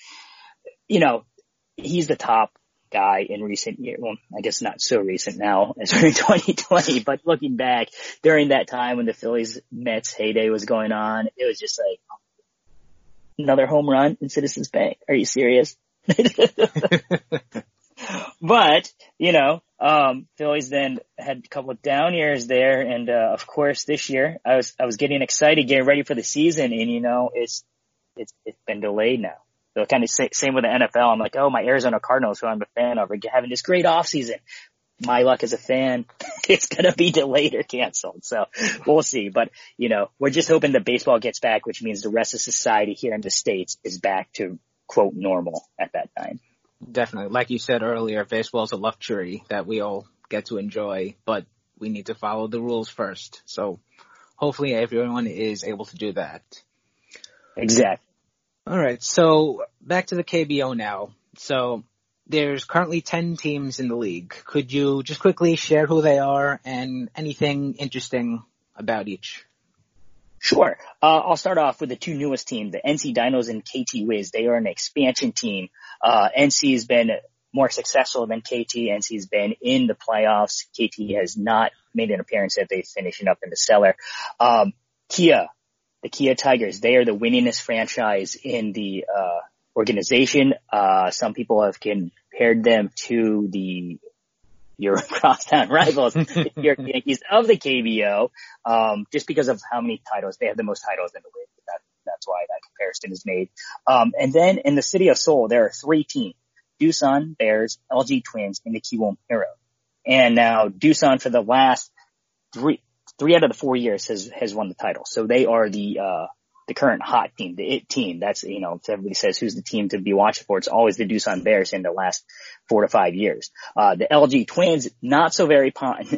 He's the top guy in recent years. Well, I guess not so recent now as we're in 2020, but looking back during that time when the Phillies Mets heyday was going on, it was just like another home run in Citizens Bank. Are you serious? But, Phillies then had a couple of down years there. And, of course, this year I was getting excited, getting ready for the season. And, it's been delayed now. So kind of same with the NFL. I'm like, oh, my Arizona Cardinals, who I'm a fan of, are having this great offseason. My luck as a fan, it's going to be delayed or canceled. So we'll see. But, we're just hoping that baseball gets back, which means the rest of society here in the States is back to, quote, normal at that time. Definitely. Like you said earlier, baseball is a luxury that we all get to enjoy, but we need to follow the rules first. So hopefully everyone is able to do that. Exactly. All right. So back to the KBO now. So there's currently 10 teams in the league. Could you just quickly share who they are and anything interesting about each? Sure. I'll start off with the two newest teams, the NC Dinos and KT Wiz. They are an expansion team. NC has been more successful than KT. NC's been in the playoffs. KT has not made an appearance yet. They're finishing up in the cellar. The Kia Tigers, they are the winningest franchise in the organization. Some people have compared them to your crosstown rivals, the New York Yankees of the KBO, just because of how many titles. They have the most titles in the league. That's why that comparison is made. And then in the city of Seoul, there are three teams: Doosan Bears, LG Twins, and the Kiwoom Heroes. And now Doosan, for the last three out of the 4 years, has won the title. So they are the current hot team, the it team. That's, if everybody says who's the team to be watching for, it's always the Doosan Bears in the last 4 to 5 years. The LG Twins, not so very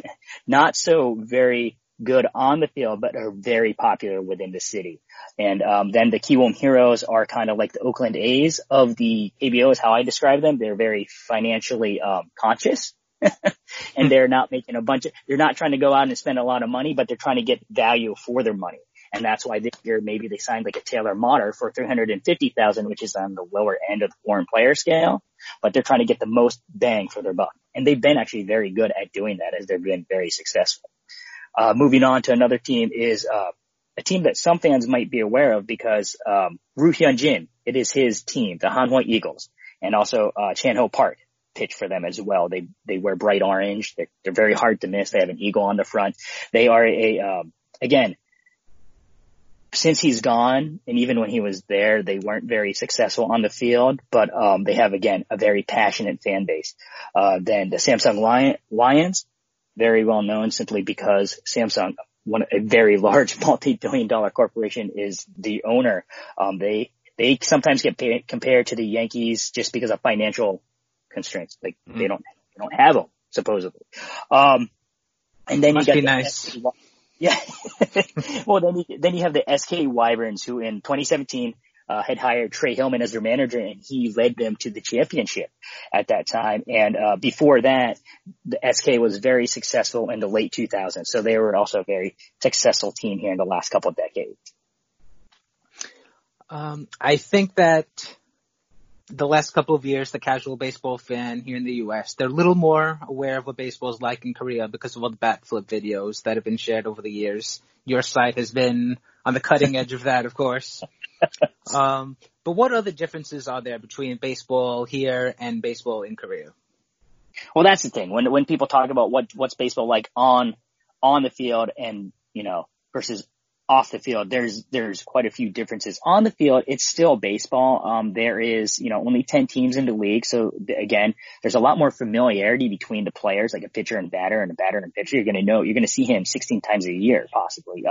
good on the field, but are very popular within the city. And then the Kiwoom Heroes are kind of like the Oakland A's of the KBO is how I describe them. They're very financially conscious. And they're not making they're not trying to go out and spend a lot of money, but they're trying to get value for their money. And that's why this year maybe they signed like a Taylor Motter for $350,000, which is on the lower end of the foreign player scale, but they're trying to get the most bang for their buck. And they've been actually very good at doing that, as they've been very successful. Moving on to another team is a team that some fans might be aware of because Roo Hyun-jin, it is his team, the Hanwha Eagles, and also Chan-ho Park pitch for them as well. They wear bright orange. They're very hard to miss. They have an eagle on the front. They are again, since he's gone, and even when he was there, they weren't very successful on the field, but they have, again, a very passionate fan base. Then the Samsung Lions, very well known simply because Samsung, a very large multi-billion-dollar corporation, is the owner. They sometimes get compared to the Yankees just because of financial constraints. Like they don't have them, supposedly. And then Must you got be nice. Yeah. Well, then you have the SK Wyverns, who in 2017 had hired Trey Hillman as their manager, and he led them to the championship at that time. And before that, the SK was very successful in the late 2000s. So they were also a very successful team here in the last couple of decades. I think that the last couple of years, the casual baseball fan here in the U.S., they're a little more aware of what baseball is like in Korea because of all the bat flip videos that have been shared over the years. Your site has been on the cutting edge of that, of course. But what other differences are there between baseball here and baseball in Korea? Well, that's the thing. When people talk about what's baseball like on the field and, versus off the field, there's quite a few differences. On the field, it's still baseball. There is, only 10 teams in the league. So again, there's a lot more familiarity between the players, like a pitcher and batter and a batter and pitcher. You're going to see him 16 times a year, possibly.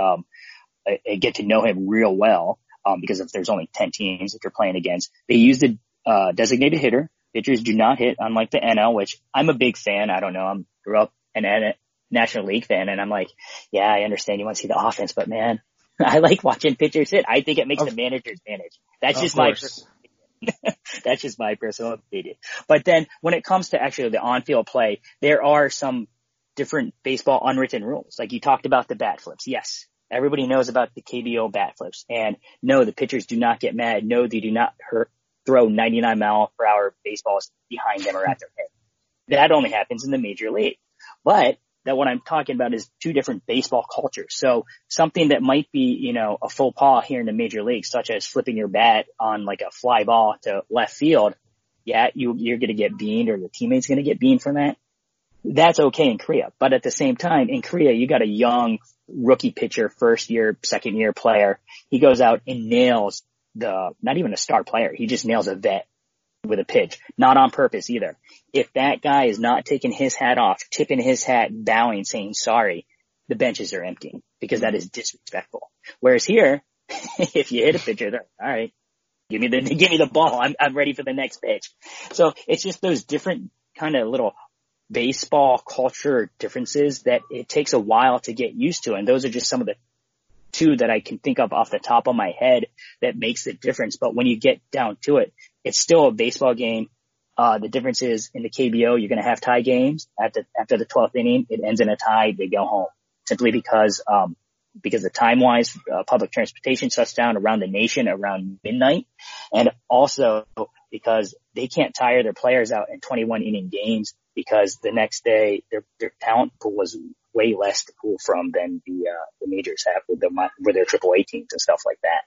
Get to know him real well, because if there's only 10 teams that you're playing against, they use the, designated hitter. Pitchers do not hit, unlike the NL, which I'm a big fan. I don't know. I grew up an National League fan, and I'm like, yeah, I understand you want to see the offense, but man, I like watching pitchers hit. I think it makes the manager's manage. That's just my personal opinion. That's just my personal opinion. But then when it comes to actually the on-field play, there are some different baseball unwritten rules. Like you talked about the bat flips. Yes, everybody knows about the KBO bat flips. And no, the pitchers do not get mad. No, they do not throw 99-mile-per-hour baseballs behind them or at their head. That only happens in the major league. But that what I'm talking about is two different baseball cultures. So something that might be, a faux pas here in the major leagues, such as flipping your bat on like a fly ball to left field. Yeah, you're going to get beaned, or your teammate's going to get beaned from that. That's okay in Korea. But at the same time, in Korea, you got a young rookie pitcher, first year, second year player. He goes out and nails not even a star player. He just nails a vet with a pitch, not on purpose either. If that guy is not taking his hat off, tipping his hat, bowing, saying sorry, the benches are empty, because that is disrespectful. Whereas here, if you hit a pitcher, they're all right, give me the ball. I'm ready for the next pitch. So it's just those different kind of little baseball culture differences that it takes a while to get used to. And those are just some of the two that I can think of off the top of my head that makes the difference. But when you get down to it, it's still a baseball game. The difference is in the KBO, you're going to have tie games. After the 12th inning, it ends in a tie. They go home simply because the time-wise, public transportation shuts down around the nation around midnight. And also because they can't tire their players out in 21 inning games, because the next day their talent pool was way less to pull from than the majors have with their AAA teams and stuff like that.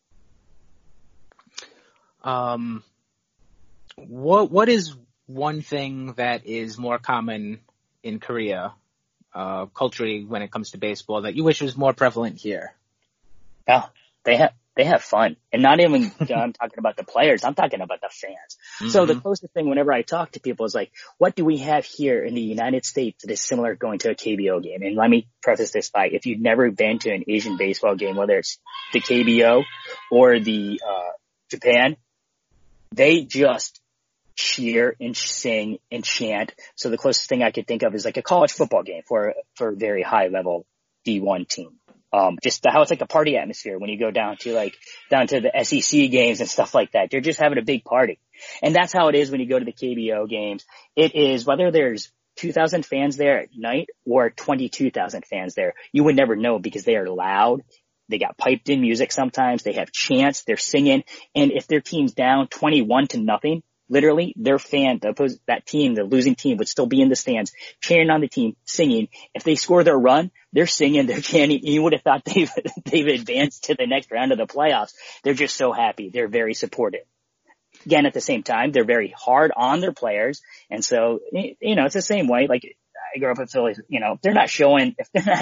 What is one thing that is more common in Korea, culturally, when it comes to baseball, that you wish was more prevalent here? Yeah, they have fun. And not even, I'm talking about the players, I'm talking about the fans. Mm-hmm. So the closest thing whenever I talk to people is like, what do we have here in the United States that is similar going to a KBO game? And let me preface this by, if you've never been to an Asian baseball game, whether it's the KBO or the Japan, they just cheer and sing and chant. So the closest thing I could think of is like a college football game for a very high level D1 team. Just how it's like a party atmosphere when you go down to the SEC games and stuff like that. They're just having a big party. And that's how it is when you go to the KBO games. It is, whether there's 2,000 fans there at night or 22,000 fans there, you would never know, because they are loud. They got piped in music sometimes. They have chants. They're singing. And if their team's down 21-0, literally, their fan, that team, the losing team, would still be in the stands cheering on the team, singing. If they score their run, they're singing, they're chanting. You would have thought they've advanced to the next round of the playoffs. They're just so happy. They're very supportive. Again, at the same time, they're very hard on their players. And so, it's the same way. Like, I grew up in Philly, if they're not showing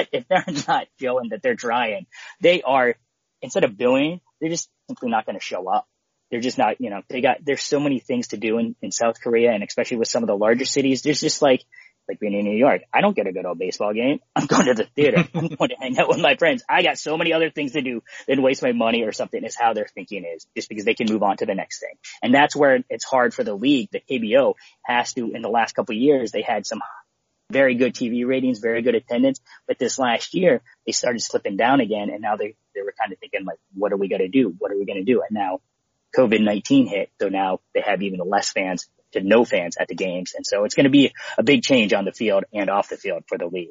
that they're trying, they are, instead of booing, they're just simply not going to show up. They're just not, there's so many things to do in South Korea, and especially with some of the larger cities. There's just like being in New York. I don't get to go to a baseball game. I'm going to the theater. I'm going to hang out with my friends. I got so many other things to do than waste my money or something, is how their thinking is, just because they can move on to the next thing. And that's where it's hard for the league. The KBO has to, in the last couple of years, they had some very good TV ratings, very good attendance. But this last year, they started slipping down again. And now they were kind of thinking, like, what are we going to do? What are we going to do? And now COVID-19 hit, so now they have even less fans to no fans at the games. And so it's going to be a big change on the field and off the field for the league.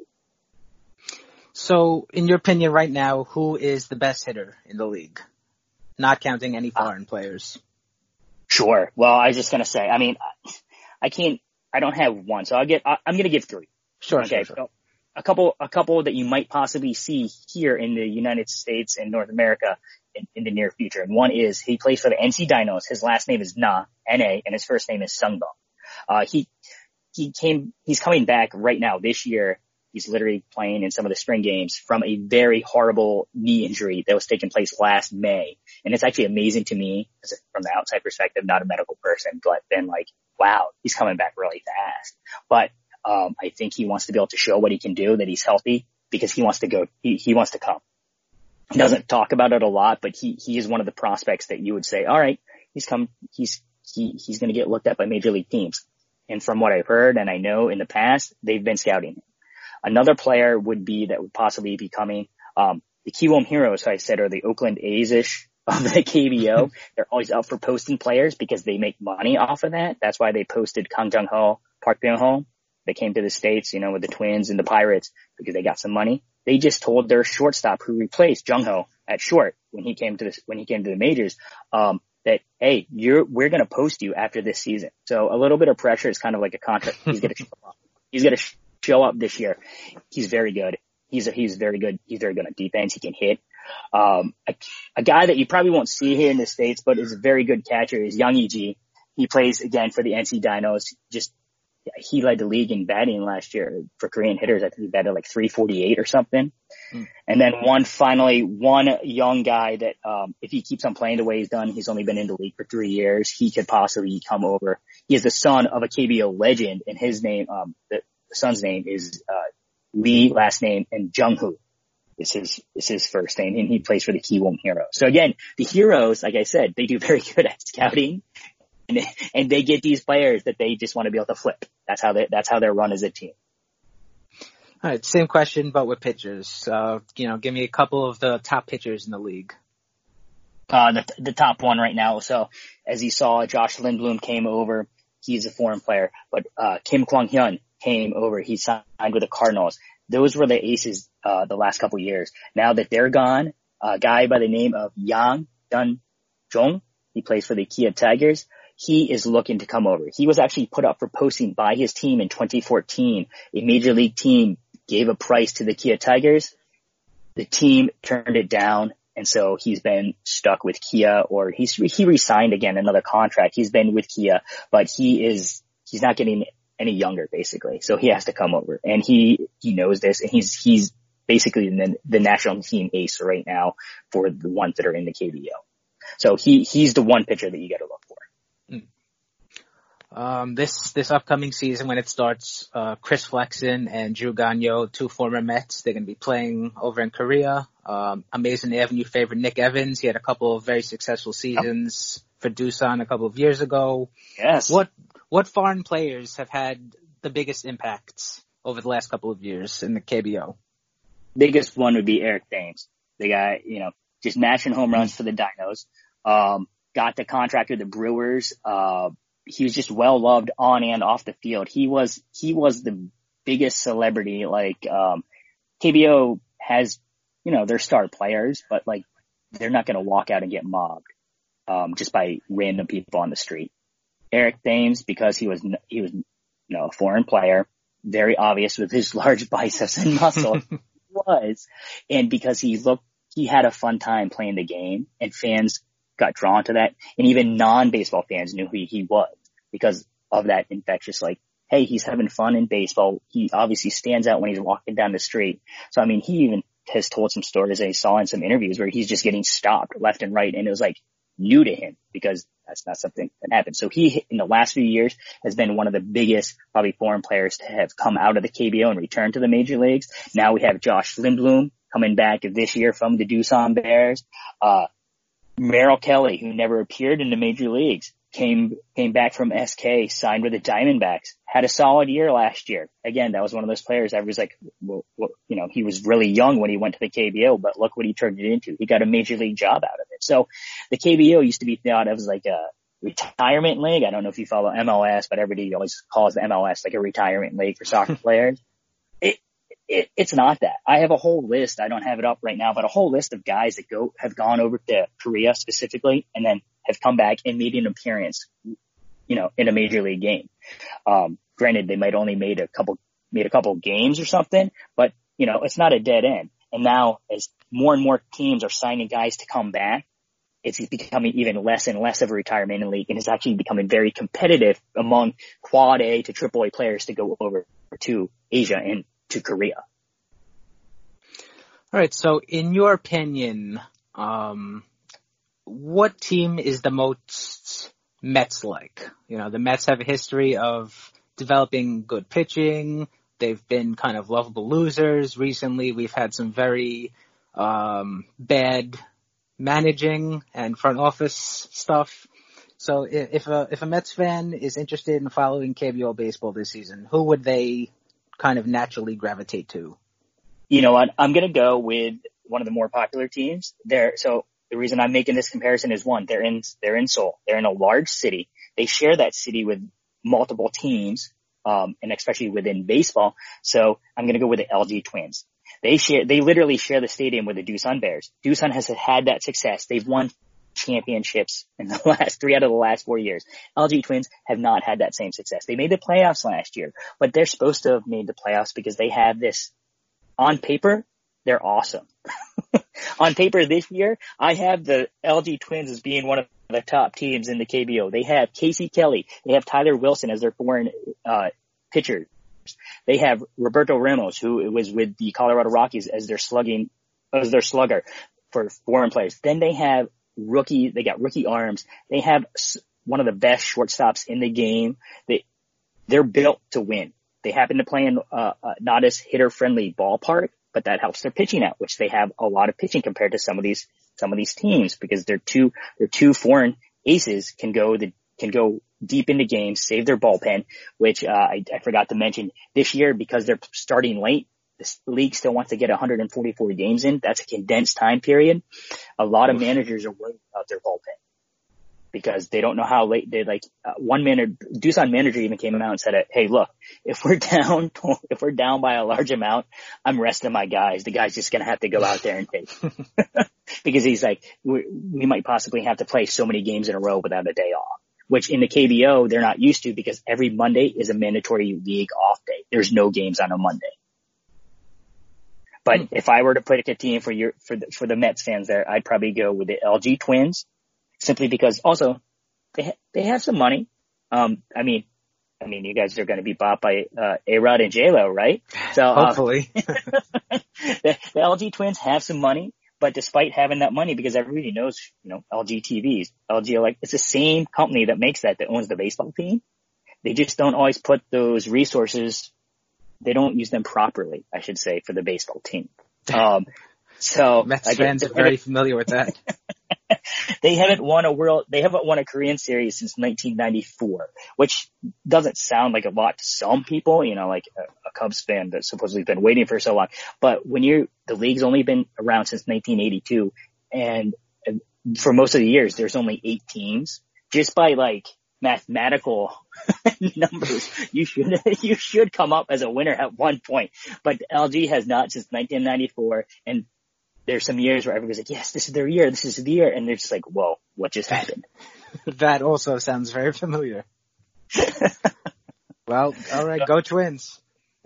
So in your opinion right now, who is the best hitter in the league? Not counting any foreign players. Sure. Well, I was just going to say, I mean, I don't have one, so I'm going to give three. Sure. Okay. Sure. So a couple that you might possibly see here in the United States and North America in the near future. And one is, he plays for the NC Dinos. His last name is N-A, and his first name is Sungbum. He's coming back right now this year He's literally playing in some of the spring games from a very horrible knee injury that was taking place last May. And it's actually amazing to me from the outside perspective, not a medical person, but then like, wow, he's coming back really fast. But, I think he wants to be able to show what he can do, that he's healthy, because he wants to go, he wants to come. He doesn't talk about it a lot, but he is one of the prospects that you would say, all right, he's going to get looked at by major league teams. And from what I've heard and I know in the past, they've been scouting him. Another player would possibly be coming. The Kiwoom Heroes, I said, are the Oakland A's-ish of the KBO. They're always up for posting players because they make money off of that. That's why they posted Kang Jung-ho, Park Byung-ho. They came to the States, with the Twins and the Pirates because they got some money. They just told their shortstop who replaced Jung-ho at short when he came to the majors, that, hey, we're going to post you after this season. So a little bit of pressure is kind of like a contract. He's going to show up. He's going to show up this year. He's very good. He's very good. He's very good on defense. He can hit. A guy that you probably won't see here in the States, but is a very good catcher is Young E.G. He plays again for the NC Dinos. He led the league in batting last year for Korean hitters. I think he batted like 348 or something. And then one young guy that, if he keeps on playing the way he's done, he's only been in the league for 3 years. He could possibly come over. He is the son of a KBO legend, and his name, the son's name is, Lee, last name, and Jung-hoo is his first name, and he plays for the Kiwoom Heroes. So again, the Heroes, like I said, they do very good at scouting. And they get these players that they just want to be able to flip. That's how they're run as a team. All right, same question, but with pitchers. Give me a couple of the top pitchers in the league. The top one right now. So as you saw, Josh Lindblom came over. He's a foreign player, but Kim Kwang-hyun came over. He signed with the Cardinals. Those were the aces the last couple of years. Now that they're gone, a guy by the name of Yang Dun-jong, he plays for the Kia Tigers. He is looking to come over. He was actually put up for posting by his team in 2014. A major league team gave a price to the Kia Tigers. The team turned it down, and so he's been stuck with Kia, or he re-signed again another contract. He's been with Kia, but he's not getting any younger basically. So he has to come over, and he knows this, and he's basically the national team ace right now for the ones that are in the KBO. So he's the one pitcher that you got to look for. This upcoming season when it starts, Chris Flexen and Drew Gagnon, two former Mets, they're going to be playing over in Korea. Amazing Avenue favorite Nick Evans, he had a couple of very successful seasons for Doosan a couple of years ago. Yes. What foreign players have had the biggest impacts over the last couple of years in the KBO? Biggest one would be Eric Thames. The guy, just mashing home runs for the Dinos. Got the contract with the Brewers. He was just well loved on and off the field. He was the biggest celebrity. Like, KBO has, their star players, but like, they're not going to walk out and get mobbed, just by random people on the street. Eric Thames, because he was a foreign player, very obvious with his large biceps and muscle, and because he had a fun time playing the game, and fans got drawn to that, and even non-baseball fans knew who he was because of that infectious, like, hey, he's having fun in baseball. He obviously stands out when he's walking down the street. So, I mean, he even has told some stories that he saw in some interviews where he's just getting stopped left and right, and it was like new to him because that's not something that happened. So he, in the last few years, has been one of the biggest, probably foreign players to have come out of the KBO and return to the major leagues. Now we have Josh Lindblom coming back this year from the Doosan Bears. Merrill Kelly, who never appeared in the major leagues, came back from SK, signed with the Diamondbacks, had a solid year last year. Again, that was one of those players I was like, well, he was really young when he went to the KBO, but look what he turned it into. He got a major league job out of it. So the KBO used to be thought of as like a retirement league. I don't know if you follow MLS, but everybody always calls the MLS like a retirement league for soccer players. It's not that. I have a whole list. I don't have it up right now, but a whole list of guys that have gone over to Korea specifically and then have come back and made an appearance, in a major league game. Granted, they might only made a couple games or something, but it's not a dead end. And now as more and more teams are signing guys to come back, it's becoming even less and less of a retirement league, and it's actually becoming very competitive among quad A to triple A players to go over to Asia and to Korea. All right. So in your opinion, what team is the most Mets-like? You know, the Mets have a history of developing good pitching. They've been kind of lovable losers. Recently, we've had some very bad managing and front office stuff. So if a Mets fan is interested in following KBO baseball this season, who would they kind of naturally gravitate to? You know what? I'm going to go with one of the more popular teams there. So the reason I'm making this comparison is one, they're in Seoul. They're in a large city. They share that city with multiple teams, and especially within baseball. So I'm going to go with the LG Twins. They literally share the stadium with the Doosan Bears. Doosan has had that success. They've won championships in the last 3 out of the last 4 years. LG Twins have not had that same success. They made the playoffs last year, but they're supposed to have made the playoffs because they have this on paper. They're awesome. On paper this year, I have the LG Twins as being one of the top teams in the KBO. They have Casey Kelly. They have Tyler Wilson as their foreign pitcher. They have Roberto Ramos, who was with the Colorado Rockies as their slugger for foreign players. Then they have they got rookie arms. They have one of the best shortstops in the game. They're built to win. They happen to play in not as hitter friendly ballpark, but that helps their pitching out, which they have a lot of pitching compared to some of these teams because their two foreign aces can go deep into games, save their bullpen, which I forgot to mention this year because they're starting late. The league still wants to get 144 games in. That's a condensed time period. A lot of managers are worried about their bullpen because they don't know how late they Doosan manager even came out and said, "Hey, look, if we're down by a large amount, I'm resting my guys. The guy's just going to have to go out there and take." Because he's like, we might possibly have to play so many games in a row without a day off, which in the KBO, they're not used to because every Monday is a mandatory league off day. There's no games on a Monday. But if I were to pick a team for the Mets fans there, I'd probably go with the LG Twins, simply because also they have some money. I mean, you guys are going to be bought by A-Rod and J-Lo, right? So hopefully, the LG Twins have some money, but despite having that money, because everybody knows, LG TVs, LG it's the same company that makes that owns the baseball team. They just don't always put those resources. They don't use them properly, I should say, for the baseball team. So Mets fans are very familiar with that. They haven't won a Korean series since 1994, which doesn't sound like a lot to some people, like a Cubs fan that's supposedly been waiting for so long. But the league's only been around since 1982, and for most of the years, there's only 8 teams. Just by mathematical numbers, you should come up as a winner at one point. But LG has not since 1994, and there's some years where everybody's like, yes, this is their year, this is the year, and they're just like, whoa, what just happened? That also sounds very familiar. Well, all right, go Twins.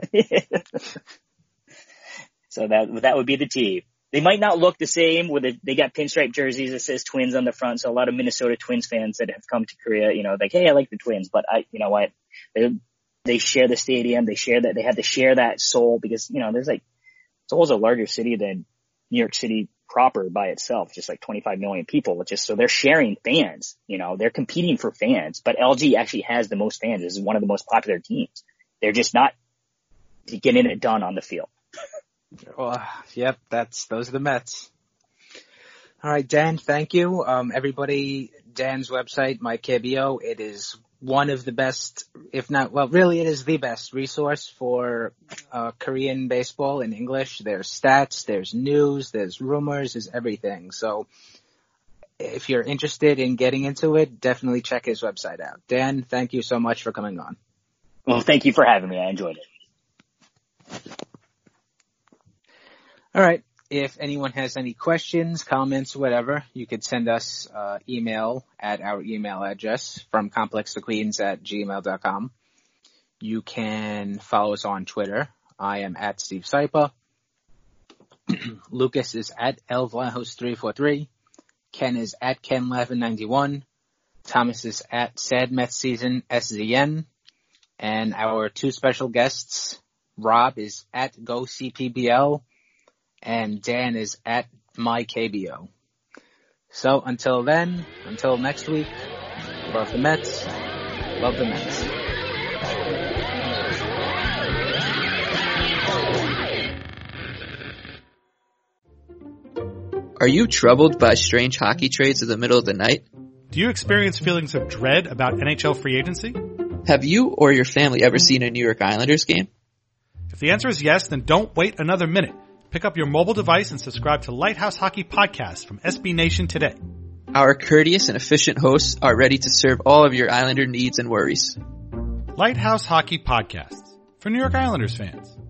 So that would be the team. They might not look the same they got pinstripe jerseys that says Twins on the front. So a lot of Minnesota Twins fans that have come to Korea, like, hey, I like the Twins, but you know what? They share the stadium. They have to share that Seoul because, there's Seoul's a larger city than New York City proper by itself, just 25 million people. So they're sharing fans, they're competing for fans, but LG actually has the most fans. This is one of the most popular teams. They're just not getting it done on the field. Well, yep, those are the Mets. All right, Dan, thank you. Everybody, Dan's website, MyKBO, it is one of the best, if not, well, really it is the best resource for Korean baseball in English. There's stats, there's news, there's rumors, there's everything. So if you're interested in getting into it, definitely check his website out. Dan, thank you so much for coming on. Well, thank you for having me. I enjoyed it. All right. If anyone has any questions, comments, whatever, you could send us email at our email address from complextoqueens@gmail.com. You can follow us on Twitter. I am at Steve Sypa. Lucas is at elvlahos343. Ken is at Ken1191. Thomas is at Sad Mets Season SZN. And our 2 special guests, Rob is at GoCPBL, and Dan is at MyKBO. So until then, until next week, love the Mets, love the Mets. Are you troubled by strange hockey trades in the middle of the night? Do you experience feelings of dread about NHL free agency? Have you or your family ever seen a New York Islanders game? If the answer is yes, then don't wait another minute. Pick up your mobile device and subscribe to Lighthouse Hockey Podcast from SB Nation today. Our courteous and efficient hosts are ready to serve all of your Islander needs and worries. Lighthouse Hockey Podcasts for New York Islanders fans.